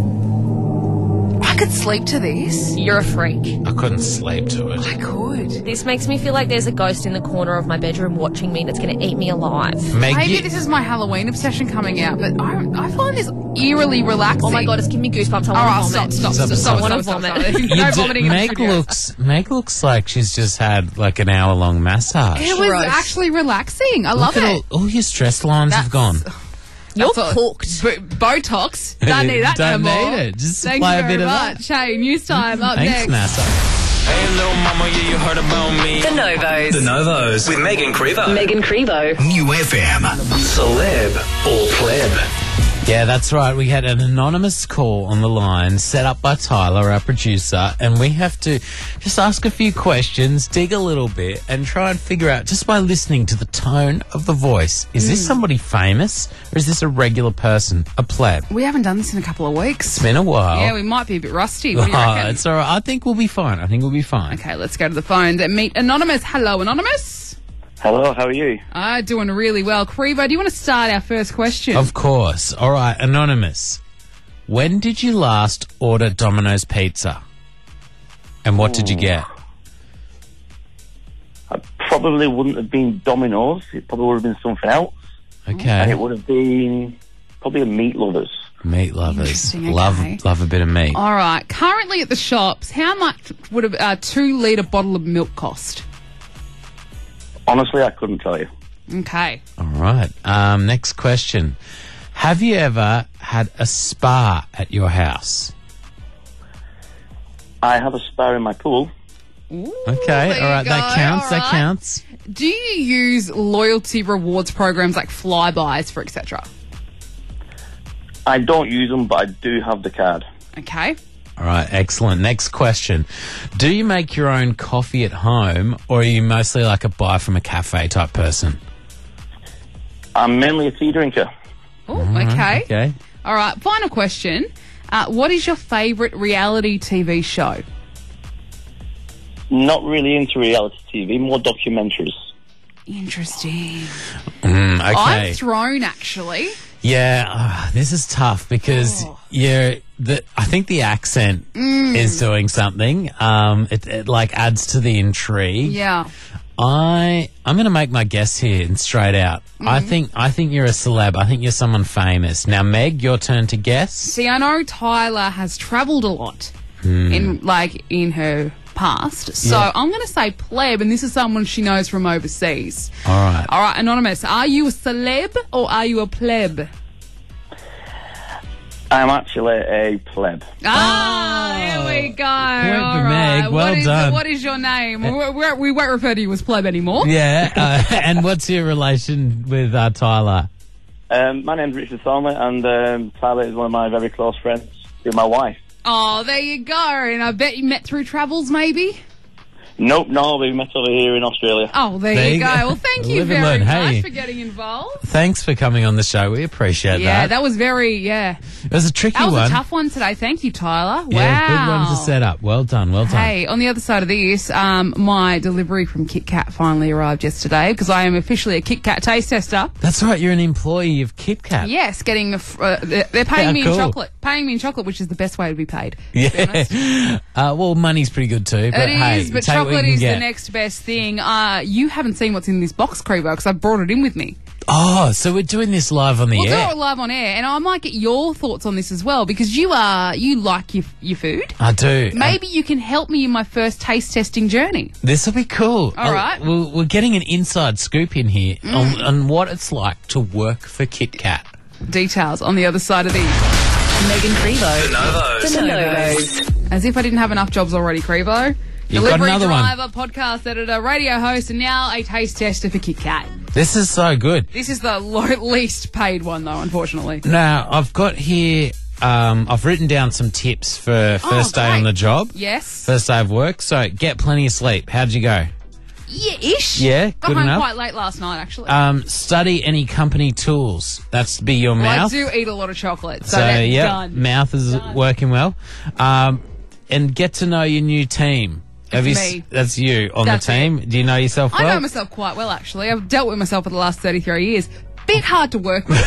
I could sleep to this. You're a freak. I couldn't sleep to it. I could. This makes me feel like there's a ghost in the corner of my bedroom watching me that's going to eat me alive. Meg, Maybe you- this is my Halloween obsession coming out, but I find this eerily relaxing. Oh my God, it's giving me goosebumps. I All right, want to stop, vomit. stop, Stop, stop, stop. stop, I wanna stop, vomit. stop. you No do- vomiting in the studio. Meg looks like she's just had like an hour-long massage. It was Gross. actually relaxing. I love Look at it. all your stress lines have gone. You're That's cooked. Botox. Don't need that Don't no more. need it. Just Thank apply you a very bit of that. much. Hey, news time up Thanks, next. NASA. Hey, little mama, yeah, you heard about me. The Novos. The Novos with Megan Crevo. Megan Crevo. New FM. Celeb or pleb? Yeah, that's right. We had an anonymous call on the line set up by Tyler, our producer, and we have to just ask a few questions, dig a little bit, and try and figure out, just by listening to the tone of the voice, is this somebody famous or is this a regular person, a pleb? We haven't done this in a couple of weeks. It's been a while. Yeah, we might be a bit rusty. What do you reckon? It's all right. I think we'll be fine. Okay, let's go to the phones and meet Anonymous. Hello, Anonymous. Hello, how are you? Doing really well. Crevo, do you want to start our first question? Of course. All right, Anonymous. When did you last order Domino's pizza? And what did you get? probably wouldn't have been Domino's. It probably would have been something else. Okay. And it would have been probably a Meat Lovers. Meat lovers. Interesting, Love a bit of meat. All right. Currently at the shops, how much would a 2-litre bottle of milk cost? Honestly, I couldn't tell you. Okay. All right. Next question. Have you ever had a spa at your house? I have a spa in my pool. Ooh, Okay. there All right. you That go. counts. All That right. counts. Do you use loyalty rewards programs like Flybuys for etc.? I don't use them, but I do have the card. Okay. All right. Excellent. Next question. Do you make your own coffee at home, or are you mostly like a buy from a cafe type person? I'm mainly a tea drinker. Oh, okay. Okay. All right. Final question. What is your favourite reality TV show? Not really into reality TV, more documentaries. Interesting. Okay. I'm thrown, actually. Yeah, this is tough because I think the accent is doing something. It like adds to the intrigue. Yeah. I'm going to make my guess here and straight out. I think you're a celeb. I think you're someone famous. Now, Meg, your turn to guess. See, I know Tyler has travelled a lot in her past, so Yeah. I'm going to say pleb, and this is someone she knows from overseas. All right. All right, Anonymous, are you a celeb or are you a pleb? I'm actually a pleb. There we go. Point All for right. Meg. Well done. What is your name? We won't refer to you as pleb anymore. Yeah, and what's your relation with Tyler? My name's Richard Solmer, and Tyler is one of my very close friends with my wife. Oh, there you go. And I bet you met through travels, maybe? Nope, no, we met over here in Australia. Oh, there you go. Well, thank you Live and very learn. much Hey. for getting involved. Thanks for coming on the show. We appreciate Yeah, that. that was very, It was a tricky That was one. a tough one today. Thank you, Tyler. Yeah, wow. good one to set up. Well done. Well done. Hey, on the other side of this, my delivery from Kit Kat finally arrived yesterday because I am officially a Kit Kat taste tester. That's right. You're an employee of Kit Kat. Yes, getting they're paying Yeah, me cool. in chocolate. Paying me in chocolate, which is the best way to be paid. Yeah. Well, money's pretty good too. But It hey, is, but take what you chocolate can is the get. next best thing. You haven't seen what's in this box, Crevo, because I brought it in with me. Oh, so we're doing this live on the We'll air. do it live on air, and I might get your thoughts on this as well because you like your food. I do. Maybe you can help me in my first taste testing journey. This will be cool. All right. We're getting an inside scoop in here on what it's like to work for Kit Kat. Details on the other side of these. Megan Crevo. The Novos. As if I didn't have enough jobs already, Crevo. You've got Delivery another one. driver, podcast editor, radio host, and now a taste tester for Kit Kat. This is so good. This is the least paid one, though, unfortunately. Now, I've got here, I've written down some tips for first day on great. the job. Yes. First day of work. So, get plenty of sleep. How'd you go? Yeah, ish. Yeah, Got good home enough. quite late last night, actually. Study any company tools. That's be your Well, mouth. I do eat a lot of chocolate, so, So, that's yeah, done. mouth is working well. And get to know your new team. Me. That's you on That's the team. Do you know yourself well? I know myself quite well, actually. I've dealt with myself for the last 33 years. Bit hard to work with,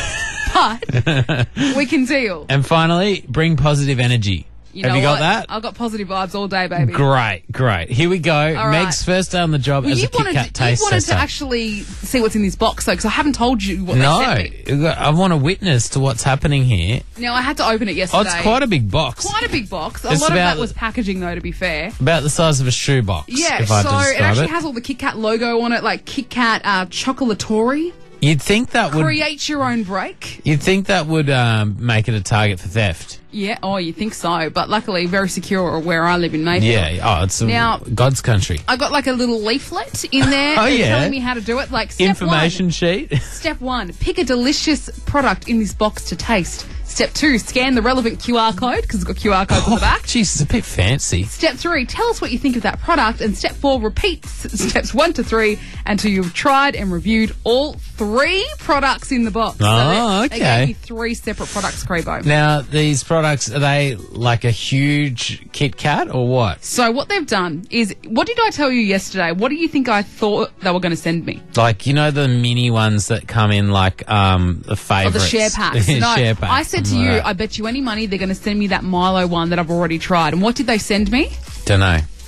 but we can deal. And finally, bring positive energy. Have you got what? that? I've got positive vibes all day, baby. Great. Here we go. All right. Meg's first day on the job Well, as a you Kit Kat taste wanted tester. to actually see what's in this box, though, because I haven't told you what they sent me. I want a witness to what's happening here. Now, I had to open it Oh, yesterday. it's quite a big box. Quite a big box. A It's lot of that about- was packaging, though, to be fair. About the size of a shoebox. Yeah, if I had to so it describe actually it. has all the Kit Kat logo on it, like Kit Kat Chocolatory. You'd think that would. Create your own break. You'd think that would make it a target for theft. Yeah, oh, you think so. But luckily, very secure where I live in Mayfield. Yeah. Oh, it's Now- God's country. I got like a little leaflet in there Oh, yeah. telling me how to do it. Like step Information sheet. Step 1, pick a delicious product in this box to taste. Step 2, scan the relevant QR code, because it's got QR codes on the back. Jeez, it's a bit fancy. Step 3, tell us what you think of that product. And step 4, repeat steps 1 to 3 until you've tried and reviewed all 3 products in the box. Oh, They okay. gave me 3 separate products, Crevo. Now, these products, are they like a huge Kit Kat or what? So what they've done is, what did I tell you yesterday? What do you think I thought they were going to send me? Like, you know the mini ones that come in like the Oh, favourites? the share packs. No, Share packs, I said to something you, like that. I bet you any money they're going to send me that Milo one that I've already tried. And what did they send me? Don't know.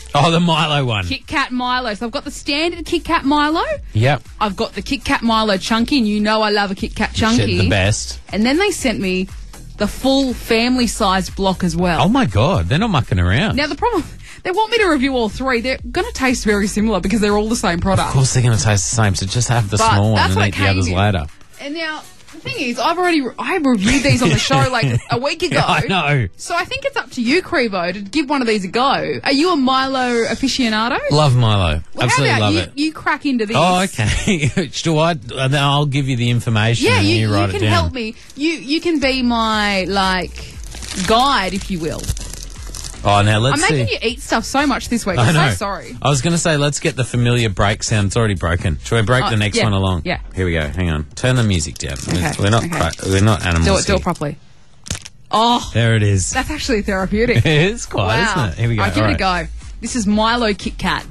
Oh, the Milo one. Kit Kat Milo. So I've got the standard Kit Kat Milo. Yep. I've got the Kit Kat Milo Chunky, and you know I love a Kit Kat Chunky. Shit, the best. And then they sent me the full family-sized block as well. Oh, my God. They're not mucking around. Now, the problem, they want me to review all three. They're going to taste very similar because they're all the same product. Of course they're going to taste the same, so just have the But small one that's and what eat the came others in. later. And now, the thing is, I reviewed these on the show like a week ago. I know. So I think it's up to you, Crevo, to give one of these a go. Are you a Milo aficionado? Love Milo. Well, Absolutely how about love you, it. you crack into these? Oh, okay. Do I? Then I'll give you the information Yeah, and you write it can down. help me. You can be my, guide, if you will. Oh, now let's I'm see. making you eat stuff so much this week. I I'm know. so sorry. I was going to say, let's get the familiar break sound. It's already broken. Should we break Oh, the next yeah, one along? yeah. Here we go. Hang on. Turn the music down. Okay, We're not. okay. We're not animals. Do here. it properly. Oh, There it is. that's actually therapeutic. It is quite, Wow. isn't it? Here we go. All right, give All it a go. This is Milo Kit Kat.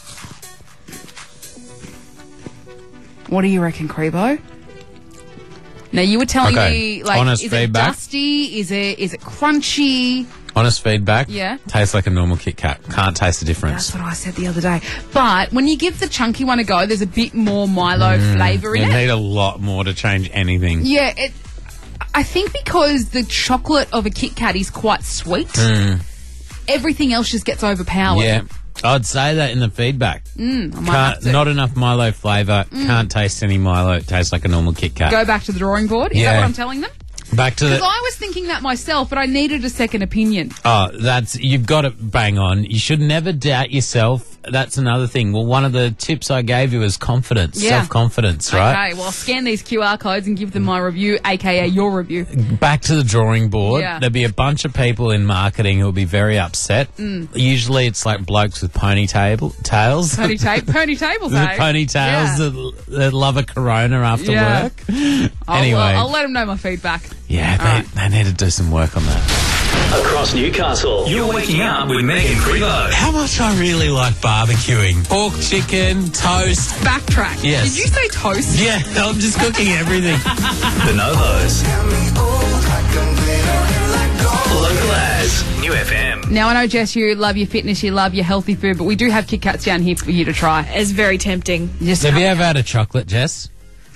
What do you reckon, Crevo? Now, you were telling Okay, me, honest is feedback. it dusty? Is it crunchy? Honest feedback. Yeah. Tastes like a normal Kit Kat. Can't taste the difference. That's what I said the other day. But when you give the chunky one a go, there's a bit more Milo flavour in You it. need a lot more to change anything. Yeah, I think because the chocolate of a Kit Kat is quite sweet, everything else just gets overpowered. Yeah. I'd say that in the feedback. I might have to. Not enough Milo flavour. Can't taste any Milo. It tastes like a normal Kit Kat. Go back to the drawing board. Is that Yeah. what I'm telling them? Back to Because the... I was thinking that myself, but I needed a second opinion. Oh, you've got it bang on. You should never doubt yourself. That's another thing. Well, one of the tips I gave you is confidence, Yeah. self-confidence, right? Okay, well, I'll scan these QR codes and give them my review, aka your review. Back to the drawing board. Yeah. There'll be a bunch of people in marketing who'll be very upset. Usually it's like blokes with tails. Pony tables, The eh? ponytails that love a Corona after Yeah. work. I'll, Anyway. I'll let them know my feedback. Yeah, they need to do some work on that. Across Newcastle, you're waking up with Meg and Crevo. How much I really like barbecuing. Pork, chicken, toast. Backtrack. Yes. Did you say toast? Yeah, I'm just cooking everything. The Novos. Local as New FM. Now, I know, Jess, you love your fitness, you love your healthy food, but we do have Kit Kats down here for you to try. It's very tempting. Just Have you ever had a chocolate, Jess?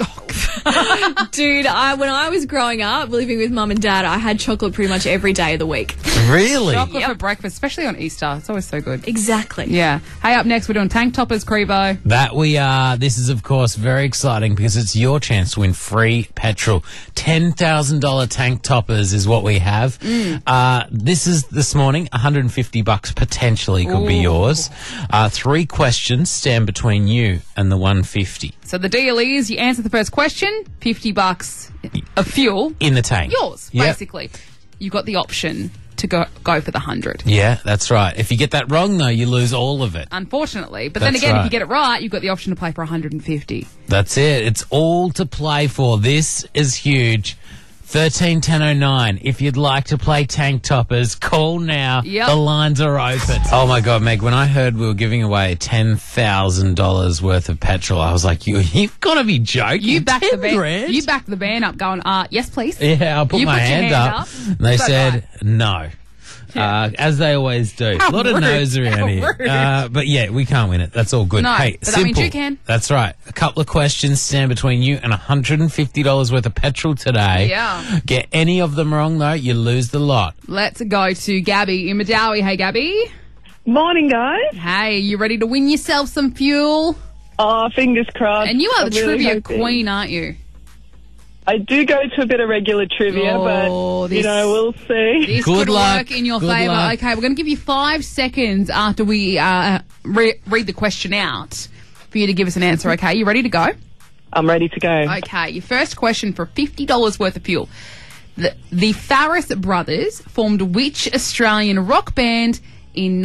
Dude, when I was growing up, living with mum and dad, I had chocolate pretty much every day of the week. Really? chocolate for breakfast, especially on Easter. It's always so good. Exactly. Yeah. Hey, up next, we're doing tank toppers, Crevo. That we are. This is, of course, very exciting because it's your chance to win free petrol. $10,000 tank toppers is what we have. This is this morning, $150 potentially could be yours. 3 questions stand between you and the 150 So the deal is you answer the first question, $50 of fuel, in the tank. yours, Yep. basically. You've got the option to go for the 100. Yeah, that's right. If you get that wrong, though, you lose all of it. Unfortunately. But then That's again, if right. you get it right, you've got the option to play for 150. That's it. It's all to play for. This is huge. 131009. If you'd like to play tank toppers, call now. Yep. The lines are open. Oh my God, Meg, when I heard we were giving away $10,000 worth of petrol, I was like, you've got to be joking. You backed the 10 van. grand? You backed the van up, going, yes, please. Yeah, I put You my put your hand hand up. up. And they So said right. no. As they always do. How a lot of rude. no's around How here. rude. But yeah, we can't win it. That's all good. No, Hey, but that simple. means you can. That's right. A couple of questions stand between you and $150 worth of petrol today. Yeah. Get any of them wrong, though, you lose the lot. Let's go to Gabby in Madawi. Hey, Gabby. Morning, guys. Hey, you ready to win yourself some fuel? Oh, fingers crossed. And you are I'm the really trivia hoping. queen, aren't you? I do go to a bit of regular trivia, Oh, but, we'll see. This Good could luck. work in your Good favour. luck. Okay, we're going to give you 5 seconds after we read the question out for you to give us an answer, okay? You ready to go? I'm ready to go. Okay, your first question for $50 worth of fuel. The Farris Brothers formed which Australian rock band in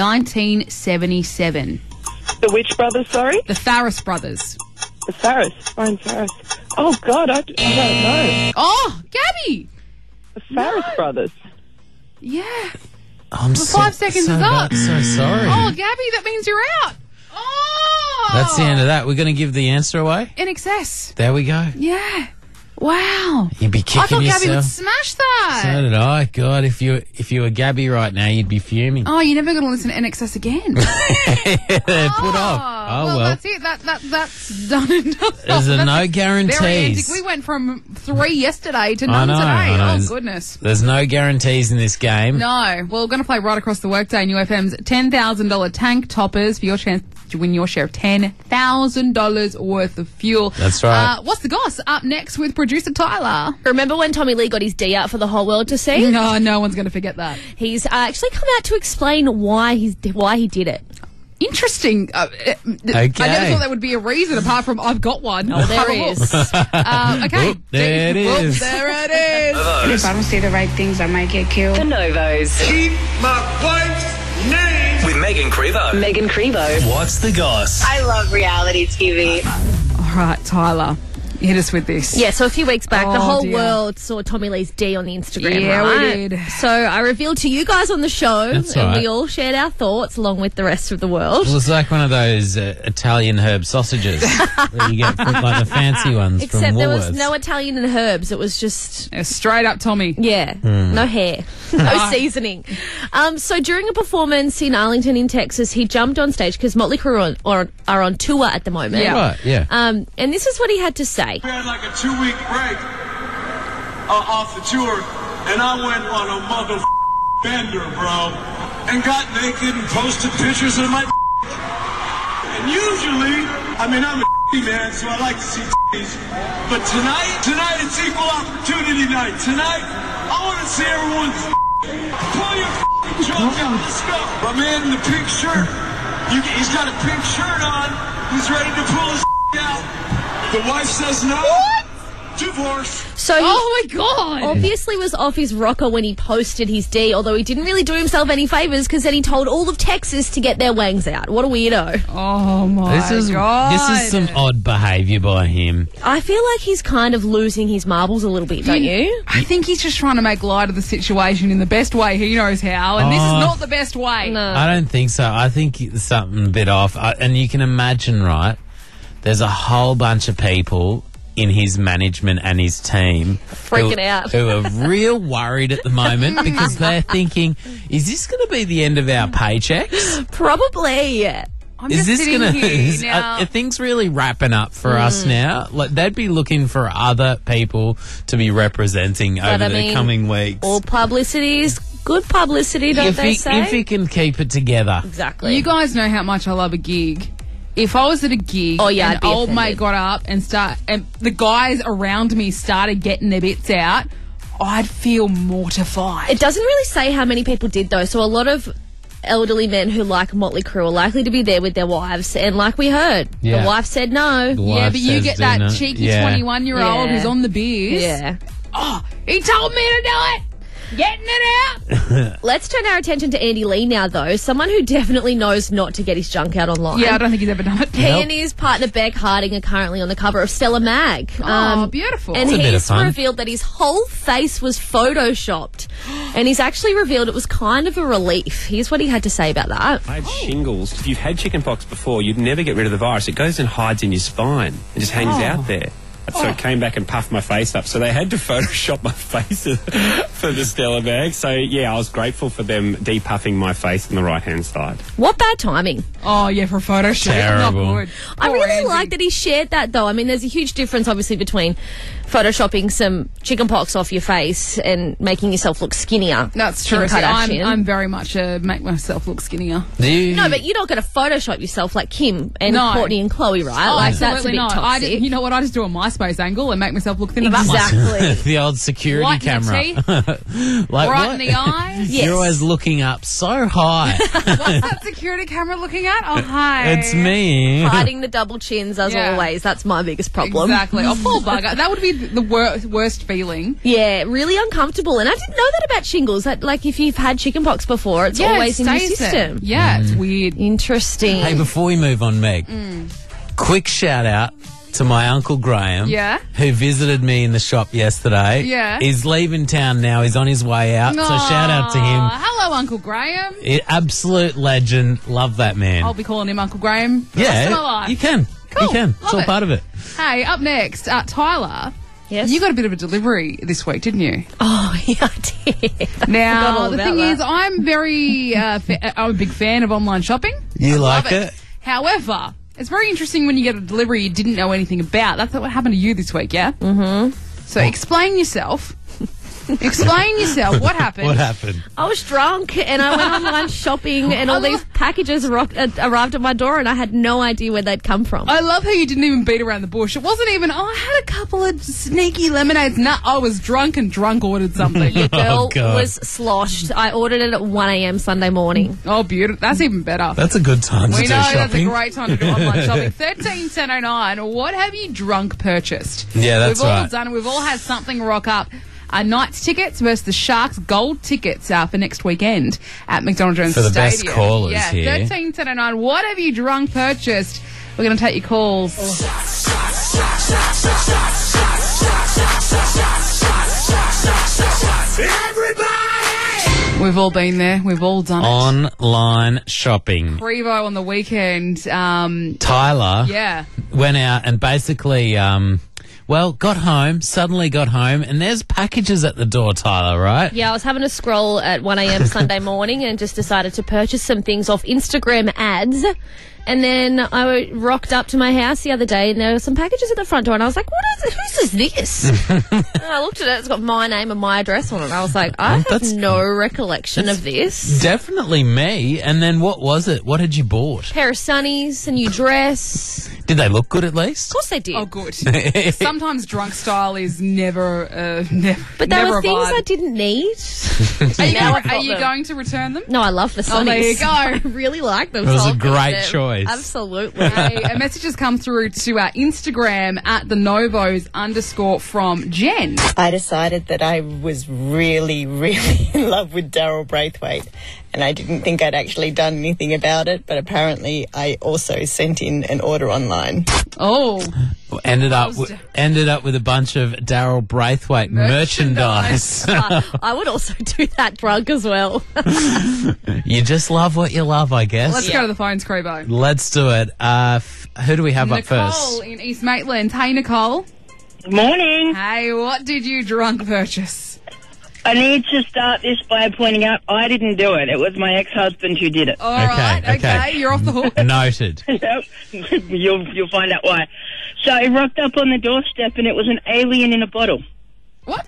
1977? The which brothers, sorry? The Farris Brothers. The Farris. Brian Farris. Oh, God, I don't know. Oh, Gabby! The Farris brothers. Yeah. I'm Well, 5 seconds is up. So sorry. Oh, Gabby, that means you're out. Oh! That's the end of that. We're going to give the answer away. In excess. There we go. Yeah. Wow. You'd be kicking I thought yourself. Gabby would smash that. So did I. God, if you were Gabby right now, you'd be fuming. Oh, you're never going to listen to NXS again. Put off. Oh, well. That's it. That's done and done. There's no guarantees. Very antic. We went from 3 yesterday to I none know, today. I know. Oh, goodness. There's no guarantees in this game. No. Well, we're going to play right across the workday. New FM's $10,000 tank toppers for your chance to win your share of $10,000 worth of fuel. That's right. What's the goss? Up next with producer Tyler. Remember when Tommy Lee got his D out for the whole world to see? No, no one's going to forget that. He's actually come out to explain why he did it. Interesting. I never thought there would be a reason apart from I've got one. Oh, there is. Okay. Oop, there it is. There it is. If I don't say the right things, I might get killed. The Novos. Keep my wife's name. With Megan Crevo. Megan Crevo. What's the goss? I love reality TV. All right, Tyler. Hit us with this. Yeah, so a few weeks back, the Oh, whole dear. world saw Tommy Lee's D on the Instagram, Yeah, we right? did. So I revealed to you guys on the show, That's and right. we all shared our thoughts along with the rest of the world. It was like one of those Italian herb sausages that you get from, like the fancy ones from Except there was Woolworths. no Italian and herbs. It was just, Yeah, straight up Tommy. yeah, no hair, no seasoning. So during a performance in Arlington in Texas, he jumped on stage because Motley Crue are on tour at the moment. Yeah. Right, yeah. And this is what he had to say. We had like a 2-week break off the tour, and I went on a mother bender, bro, and got naked and posted pictures of my. And usually, I mean, I'm a man, so I like to see titties. But tonight it's equal opportunity night. Tonight, I want to see everyone's. Pull your junk out. Let's go. My man in the pink shirt. He's got a pink shirt on. He's ready to pull his out. The wife says no. What? Divorce. So he Oh my God. obviously was off his rocker when he posted his D, although he didn't really do himself any favours because then he told all of Texas to get their wangs out. What a weirdo. Oh my God. This is some odd behaviour by him. I feel like he's kind of losing his marbles a little bit, don't you? I think he's just trying to make light of the situation in the best way he knows how, and this is Oh. not the best way. No. I don't think so. I think there's something a bit off. And you can imagine, right, there's a whole bunch of people in his management and his team Freaking out. who are real worried at the moment because they're thinking, is this going to be the end of our paychecks? Probably. I'm Is just this sitting going here now. are things really wrapping up for us now? Like they'd be looking for other people to be representing But over I the mean, coming weeks. All publicity is good publicity, don't if they he, say? if he can keep it together. Exactly. You guys know how much I love a gig. If I was at a gig Oh, yeah, I'd and be old mate offended. got up and the guys around me started getting their bits out, I'd feel mortified. It doesn't really say how many people did, though, so a lot of elderly men who like Motley Crue are likely to be there with their wives, and like we heard, Yeah. the wife said no. The Yeah, wife but you says get do that not- cheeky yeah. 21-year-old Yeah. who's on the beers. Yeah. Oh, he told me to do it. Getting it out. Let's turn our attention to Andy Lee now, though. Someone who definitely knows not to get his junk out online. Yeah, I don't think he's ever done it. He and his partner Beck Harding are currently on the cover of Stella Mag. Oh, beautiful. And That's a bit of he's fun. revealed that his whole face was photoshopped. And he's actually revealed it was kind of a relief. Here's what he had to say about that. I had shingles. If you've had chickenpox before, you'd never get rid of the virus. It goes and hides in your spine. It just hangs out there. So it came back and puffed my face up. So they had to Photoshop my face for the Stella bag. So, yeah, I was grateful for them depuffing my face on the right-hand side. What bad timing. Oh, yeah, for a photo shoot. Terrible. Not good. I Poor really Andy. like that he shared that, though. I mean, there's a huge difference, obviously, between photoshopping some chickenpox off your face and making yourself look skinnier. That's true. Kim See, Kardashian. I'm very much a make myself look skinnier. Do you, No, but you're not going to Photoshop yourself like Kim and No. Courtney and Chloe, right? Oh, Like, that's a absolutely bit not. toxic. You know what? I just do a MySpace angle and make myself look thinner that much. Exactly. the old security Whiten the camera. teeth, like right what? in the eyes. Yes. You're always looking up so high. What's that security camera looking at? Oh, hi. It's me. Hiding the double chins, as Yeah. always. That's my biggest problem. Exactly. Oh, poor bugger. That would be the worst feeling. Yeah, really uncomfortable. And I didn't know that about shingles. That, like, if you've had chickenpox before, it's always it in your stays there. system. Yeah, it's weird. Interesting. Hey, before we move on, Meg, quick shout out to my Uncle Graham, Yeah? who visited me in the shop yesterday. Yeah. He's leaving town now. He's on his way out. So shout out to him. Hello, Uncle Graham. Absolute legend. Love that man. I'll be calling him Uncle Graham for the rest of my life. you can. Cool. You can. It's Love all it. part of it. Hey, up next, Tyler. Yes. You got a bit of a delivery this week, didn't you? Oh, yeah, I did. Now, the thing is, I'm very, I'm a big fan of online shopping. You I like love it? However, it's very interesting when you get a delivery you didn't know anything about. That's what happened to you this week, yeah? Mm-hmm. So explain yourself. Explain yourself. What happened? What happened? I was drunk and I went online shopping and all these packages arrived at my door and I had no idea where they'd come from. I love how you didn't even beat around the bush. It wasn't even, I had a couple of sneaky lemonades. No, I was drunk ordered something. Your girl was sloshed. I ordered it at 1 a.m. Sunday morning. Oh, beautiful. That's even better. That's a good time to We do know shopping. that's a great time to do online shopping. 131009. What have you drunk purchased? Yeah, that's We've all right. done it. We've all had something rock up. Knights tickets versus the Sharks gold tickets for next weekend at McDonald Jones For the Stadium. best callers yeah, here. 131009. What have you drunk purchased? We're going to take your calls. We've all been there. We've all done it. Online shopping. Prevo on the weekend. Tyler Yeah. went out and basically, suddenly got home, and there's packages at the door, Tyler, right? Yeah, I was having a scroll at 1 a.m. Sunday morning and just decided to purchase some things off Instagram ads. And then I rocked up to my house the other day and there were some packages at the front door and I was like, whose is this? And I looked at it, it's got my name and my address on it. I was like, I have no recollection of this. Definitely me. And then what was it? What had you bought? Pair of sunnies, a new dress. Did they look good at least? Of course they did. Oh, good. Sometimes drunk style is never But they never were a things vibe. I didn't need. Are you going to return them? No, I love the sunnies. Oh, there you go. I really like them. It was so a I'll keep great them. choice. Absolutely. Hey, a message has come through to our Instagram at the Novos _ from Jen. I decided that I was really, really in love with Daryl Braithwaite, and I didn't think I'd actually done anything about it, but apparently I also sent in an order online. Oh. Ended up with a bunch of Daryl Braithwaite merchandise. I would also do that drunk as well. You just love what you love, I guess. Let's go to the phones, Crebo. Let's do it. Who do we have up first? Nicole in East Maitland. Hey, Nicole. Morning. Hey, what did you drunk purchase? I need to start this by pointing out I didn't do it. It was my ex-husband who did it. All right, okay. You're off the hook. Noted. Yep. You'll find out why. So he rocked up on the doorstep and it was an alien in a bottle. What?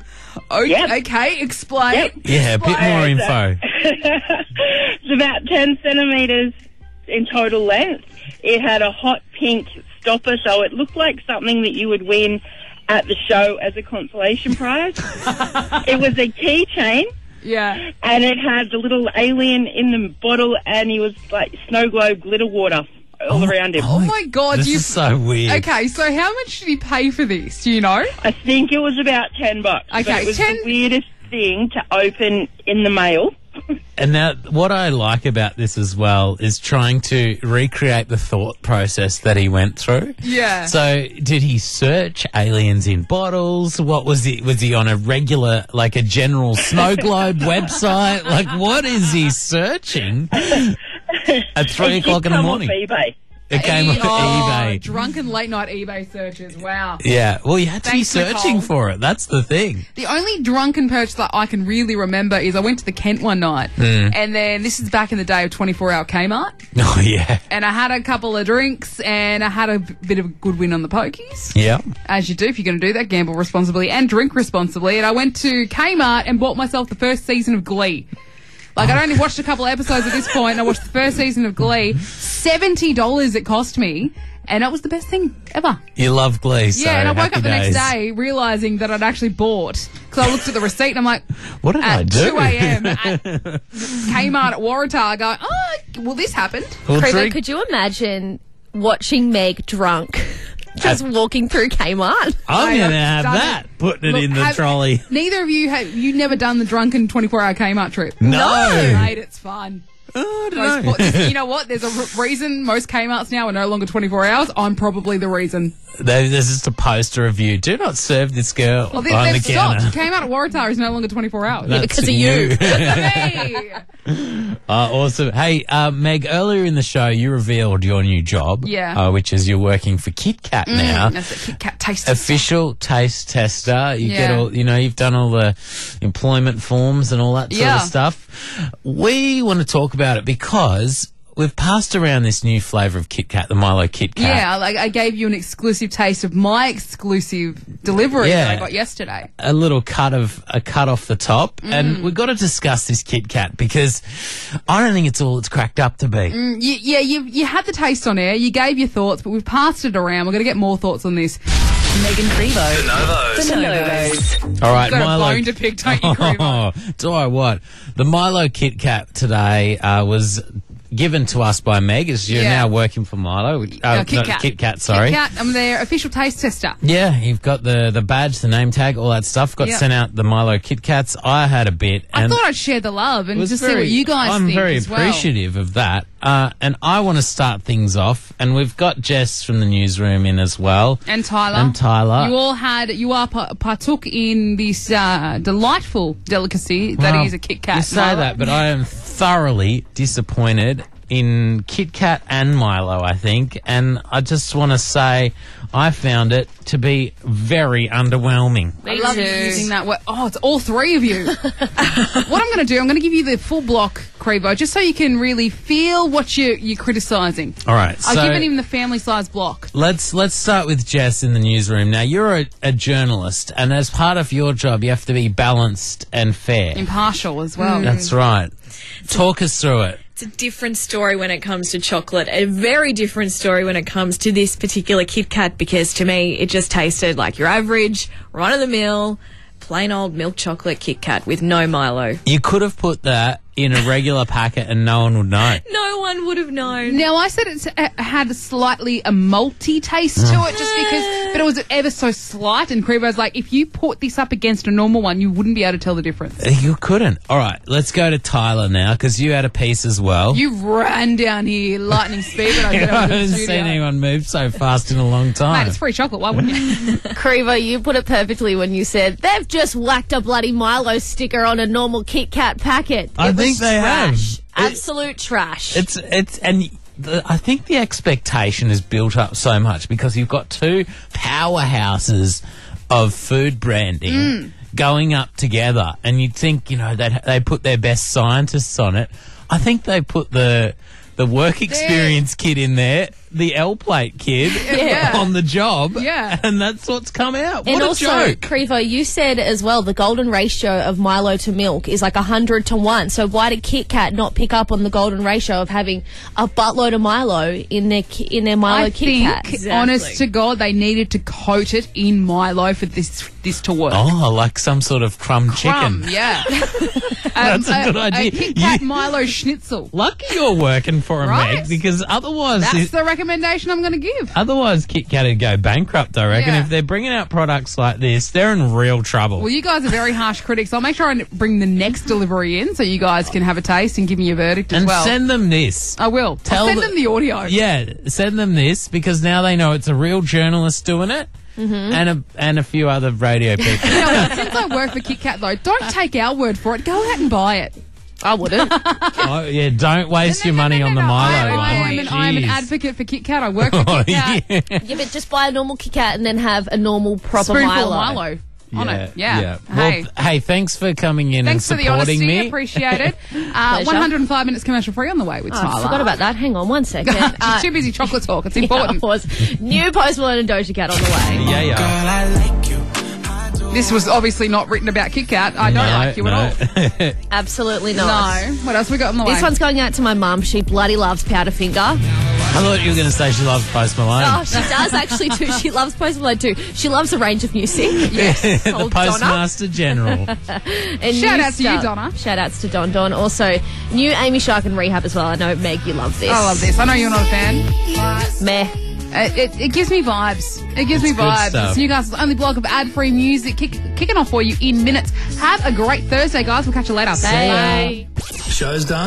Okay, explain. Yep. Yeah, a bit more info. It's about 10 centimetres in total length. It had a hot pink stopper, so it looked like something that you would win at the show as a consolation prize. It was a keychain. Yeah. And it had the little alien in the bottle, and he was like snow globe glitter water all around him. Oh my God. This is so weird. Okay, so how much did he pay for this? Do you know? I think it was about $10. Okay, but it was the weirdest thing to open in the mail. And now, what I like about this as well is trying to recreate the thought process that he went through. Yeah. So, did he search aliens in bottles? What was he? Was he on a regular, like a general snow globe website? Like, what is he searching at 3 o'clock in the morning? It did come off eBay. It came off eBay. Drunken late night eBay searches. Wow. Yeah. Well, you had to Thanks, be searching Nicole. for it. That's the thing. The only drunken purchase that I can really remember is I went to the Kent one night, and then this is back in the day of 24-hour Kmart, Oh yeah. and I had a couple of drinks, and I had a bit of a good win on the pokies. Yeah. As you do, if you're going to do that, gamble responsibly and drink responsibly. And I went to Kmart and bought myself the first season of Glee. Like, I'd only watched a couple of episodes at this point, and I watched the first season of Glee. $70 it cost me, and that was the best thing ever. You love Glee, so Yeah, and I woke happy up the days. next day realising that I'd actually bought, because I looked at the receipt and I'm like, What did I at do? 2 a.m. at Kmart at Waratah going, oh, well, this happened. Well, Crebo, drink- could you imagine watching Meg drunk? Just walking through Kmart? I'm Mate, going to I've have done that. Putting it Look, in the have- trolley. Neither of you have, you never done the drunken 24-hour Kmart trip? No. Mate, it's fun. Oh, I don't know. You know what? There's a reason most Kmarts now are no longer 24 hours. I'm probably the reason. There's just a poster of you. Do not serve this girl Well, behind they've the counter. stopped. Kmart at Waratah is no longer 24 hours. That's because of you. Me. Awesome. Hey, Meg, earlier in the show, you revealed your new job. Yeah. Which is you're working for Kit Kat now. That's a Kit Kat taste tester. Official taste tester. You get Yeah. all, you've done all the employment forms and all that sort Yeah. of stuff. We want to talk about it because we've passed around this new flavour of Kit Kat, the Milo Kit Kat. Yeah, like I gave you an exclusive taste of my exclusive delivery that I got yesterday. A little cut off the top, and we've got to discuss this Kit Kat because I don't think it's all it's cracked up to be. You had the taste on air, you gave your thoughts, but we've passed it around. We're going to get more thoughts on this. Megan Crevo. The Novos. All right, Got Milo. a bone to pick, don't you, Crevo? Do I what? The Milo Kit Kat today was given to us by Meg, as you're Yeah. now working for Milo. Kit Kat. Kit Kat, sorry. Kit Kat, I'm their official taste tester. Yeah, you've got the badge, the name tag, all that stuff. Got Yep. sent out the Milo Kit Kats. I had a bit. I And thought I'd share the love and was just see what you guys I'm think very as well. appreciative of that. And I want to start things off. And we've got Jess from the newsroom in as well. And Tyler. You all partook in this delightful delicacy that Well, is a Kit Kat. You say that, but I am thoroughly disappointed in Kit Kat and Milo, I think. And I just want to say I found it to be very underwhelming. I love you using that word. Oh, it's all three of you. What I'm going to do, I'm going to give you the full block, Crevo, just so you can really feel what you're criticising. All right. I've so given him the family size block. Let's start with Jess in the newsroom. Now, you're a journalist, and as part of your job, you have to be balanced and fair. Impartial as well. That's right. Talk us through it. It's a different story when it comes to chocolate. A very different story when it comes to this particular Kit Kat, because to me it just tasted like your average, run-of-the-mill, plain old milk chocolate Kit Kat with no Milo. You could have put that in a regular packet and no one would know. No one would have known. Now, I said it had a slightly a malty taste to it, just because, but it was ever so slight. And Crevo's like, if you put this up against a normal one, you wouldn't be able to tell the difference. You couldn't. All right, let's go to Tyler now, because you had a piece as well. You ran down here lightning speed when I I got over to haven't the seen studio. anyone move so fast in a long time. Mate, it's free chocolate. Why wouldn't you? Crevo, you put it perfectly when you said they've just whacked a bloody Milo sticker on a normal Kit Kat packet. I think they have. Absolute trash. I think the expectation is built up so much because you've got two powerhouses of food branding going up together, and you'd think, that they put their best scientists on it. I think they put the work experience kid in there, the L-plate kid on the job, and that's what's come out. What and a also, joke. Crevo, you said as well the golden ratio of Milo to milk is like 100 to 1. So why did Kit Kat not pick up on the golden ratio of having a buttload of Milo in their Milo I Kit Kat? think, honest to God, they needed to coat it in Milo for this to work. Oh, like some sort of crumb chicken. Yeah. That's a good idea. A Kit Kat Milo schnitzel. Lucky you're working for a Right? Meg, because otherwise... That's the recommendation I'm going to give. Otherwise, Kit Kat would go bankrupt, I reckon. Yeah. If they're bringing out products like this, they're in real trouble. Well, you guys are very harsh critics. I'll make sure I bring the next delivery in so you guys can have a taste and give me a verdict as and well. send them this. I will. I'll send them the audio. Yeah, send them this, because now they know it's a real journalist doing it. And a few other radio people. You know what? Since I work for Kit Kat, though, don't take our word for it. Go out and buy it. I wouldn't. Oh, yeah, don't waste your money on the Milo one. I'm an Jeez. advocate for Kit Kat. I work for Kit Kat. Yeah, but just buy a normal Kit Kat and then have a normal proper Spoonful Milo. of Milo on it. Yeah. Well, hey, thanks for coming in Thanks and for the supporting honesty. me. Appreciate it. 105 minutes commercial free on the way with Oh, Tyler. I forgot about that. Hang on one second. She's too busy chocolate talk. It's important. Yeah, I was. New Post Malone and Doja Cat on the way. Yeah. This was obviously not written about Kit Kat. I don't like you at all. Absolutely not. No. What else we got on the way? This one's going out to my mum. She bloody loves Powderfinger. I thought you were going to say she loves Post Malone. Oh, she does actually too. She loves Post Malone too. She loves a range of music. Yes. The Postmaster General. And Shout new out to you, stuff. Donna. Shout outs to Don. Also, new Amy Shark and Rehab as well. I know, Meg, you love this. I love this. I know you're not a fan. Meh. It gives me vibes. It gives me It's good vibes. stuff. It's Newcastle's only blog of ad-free music kicking off for you in minutes. Have a great Thursday, guys. We'll catch you later. See ya. Bye. Show's done.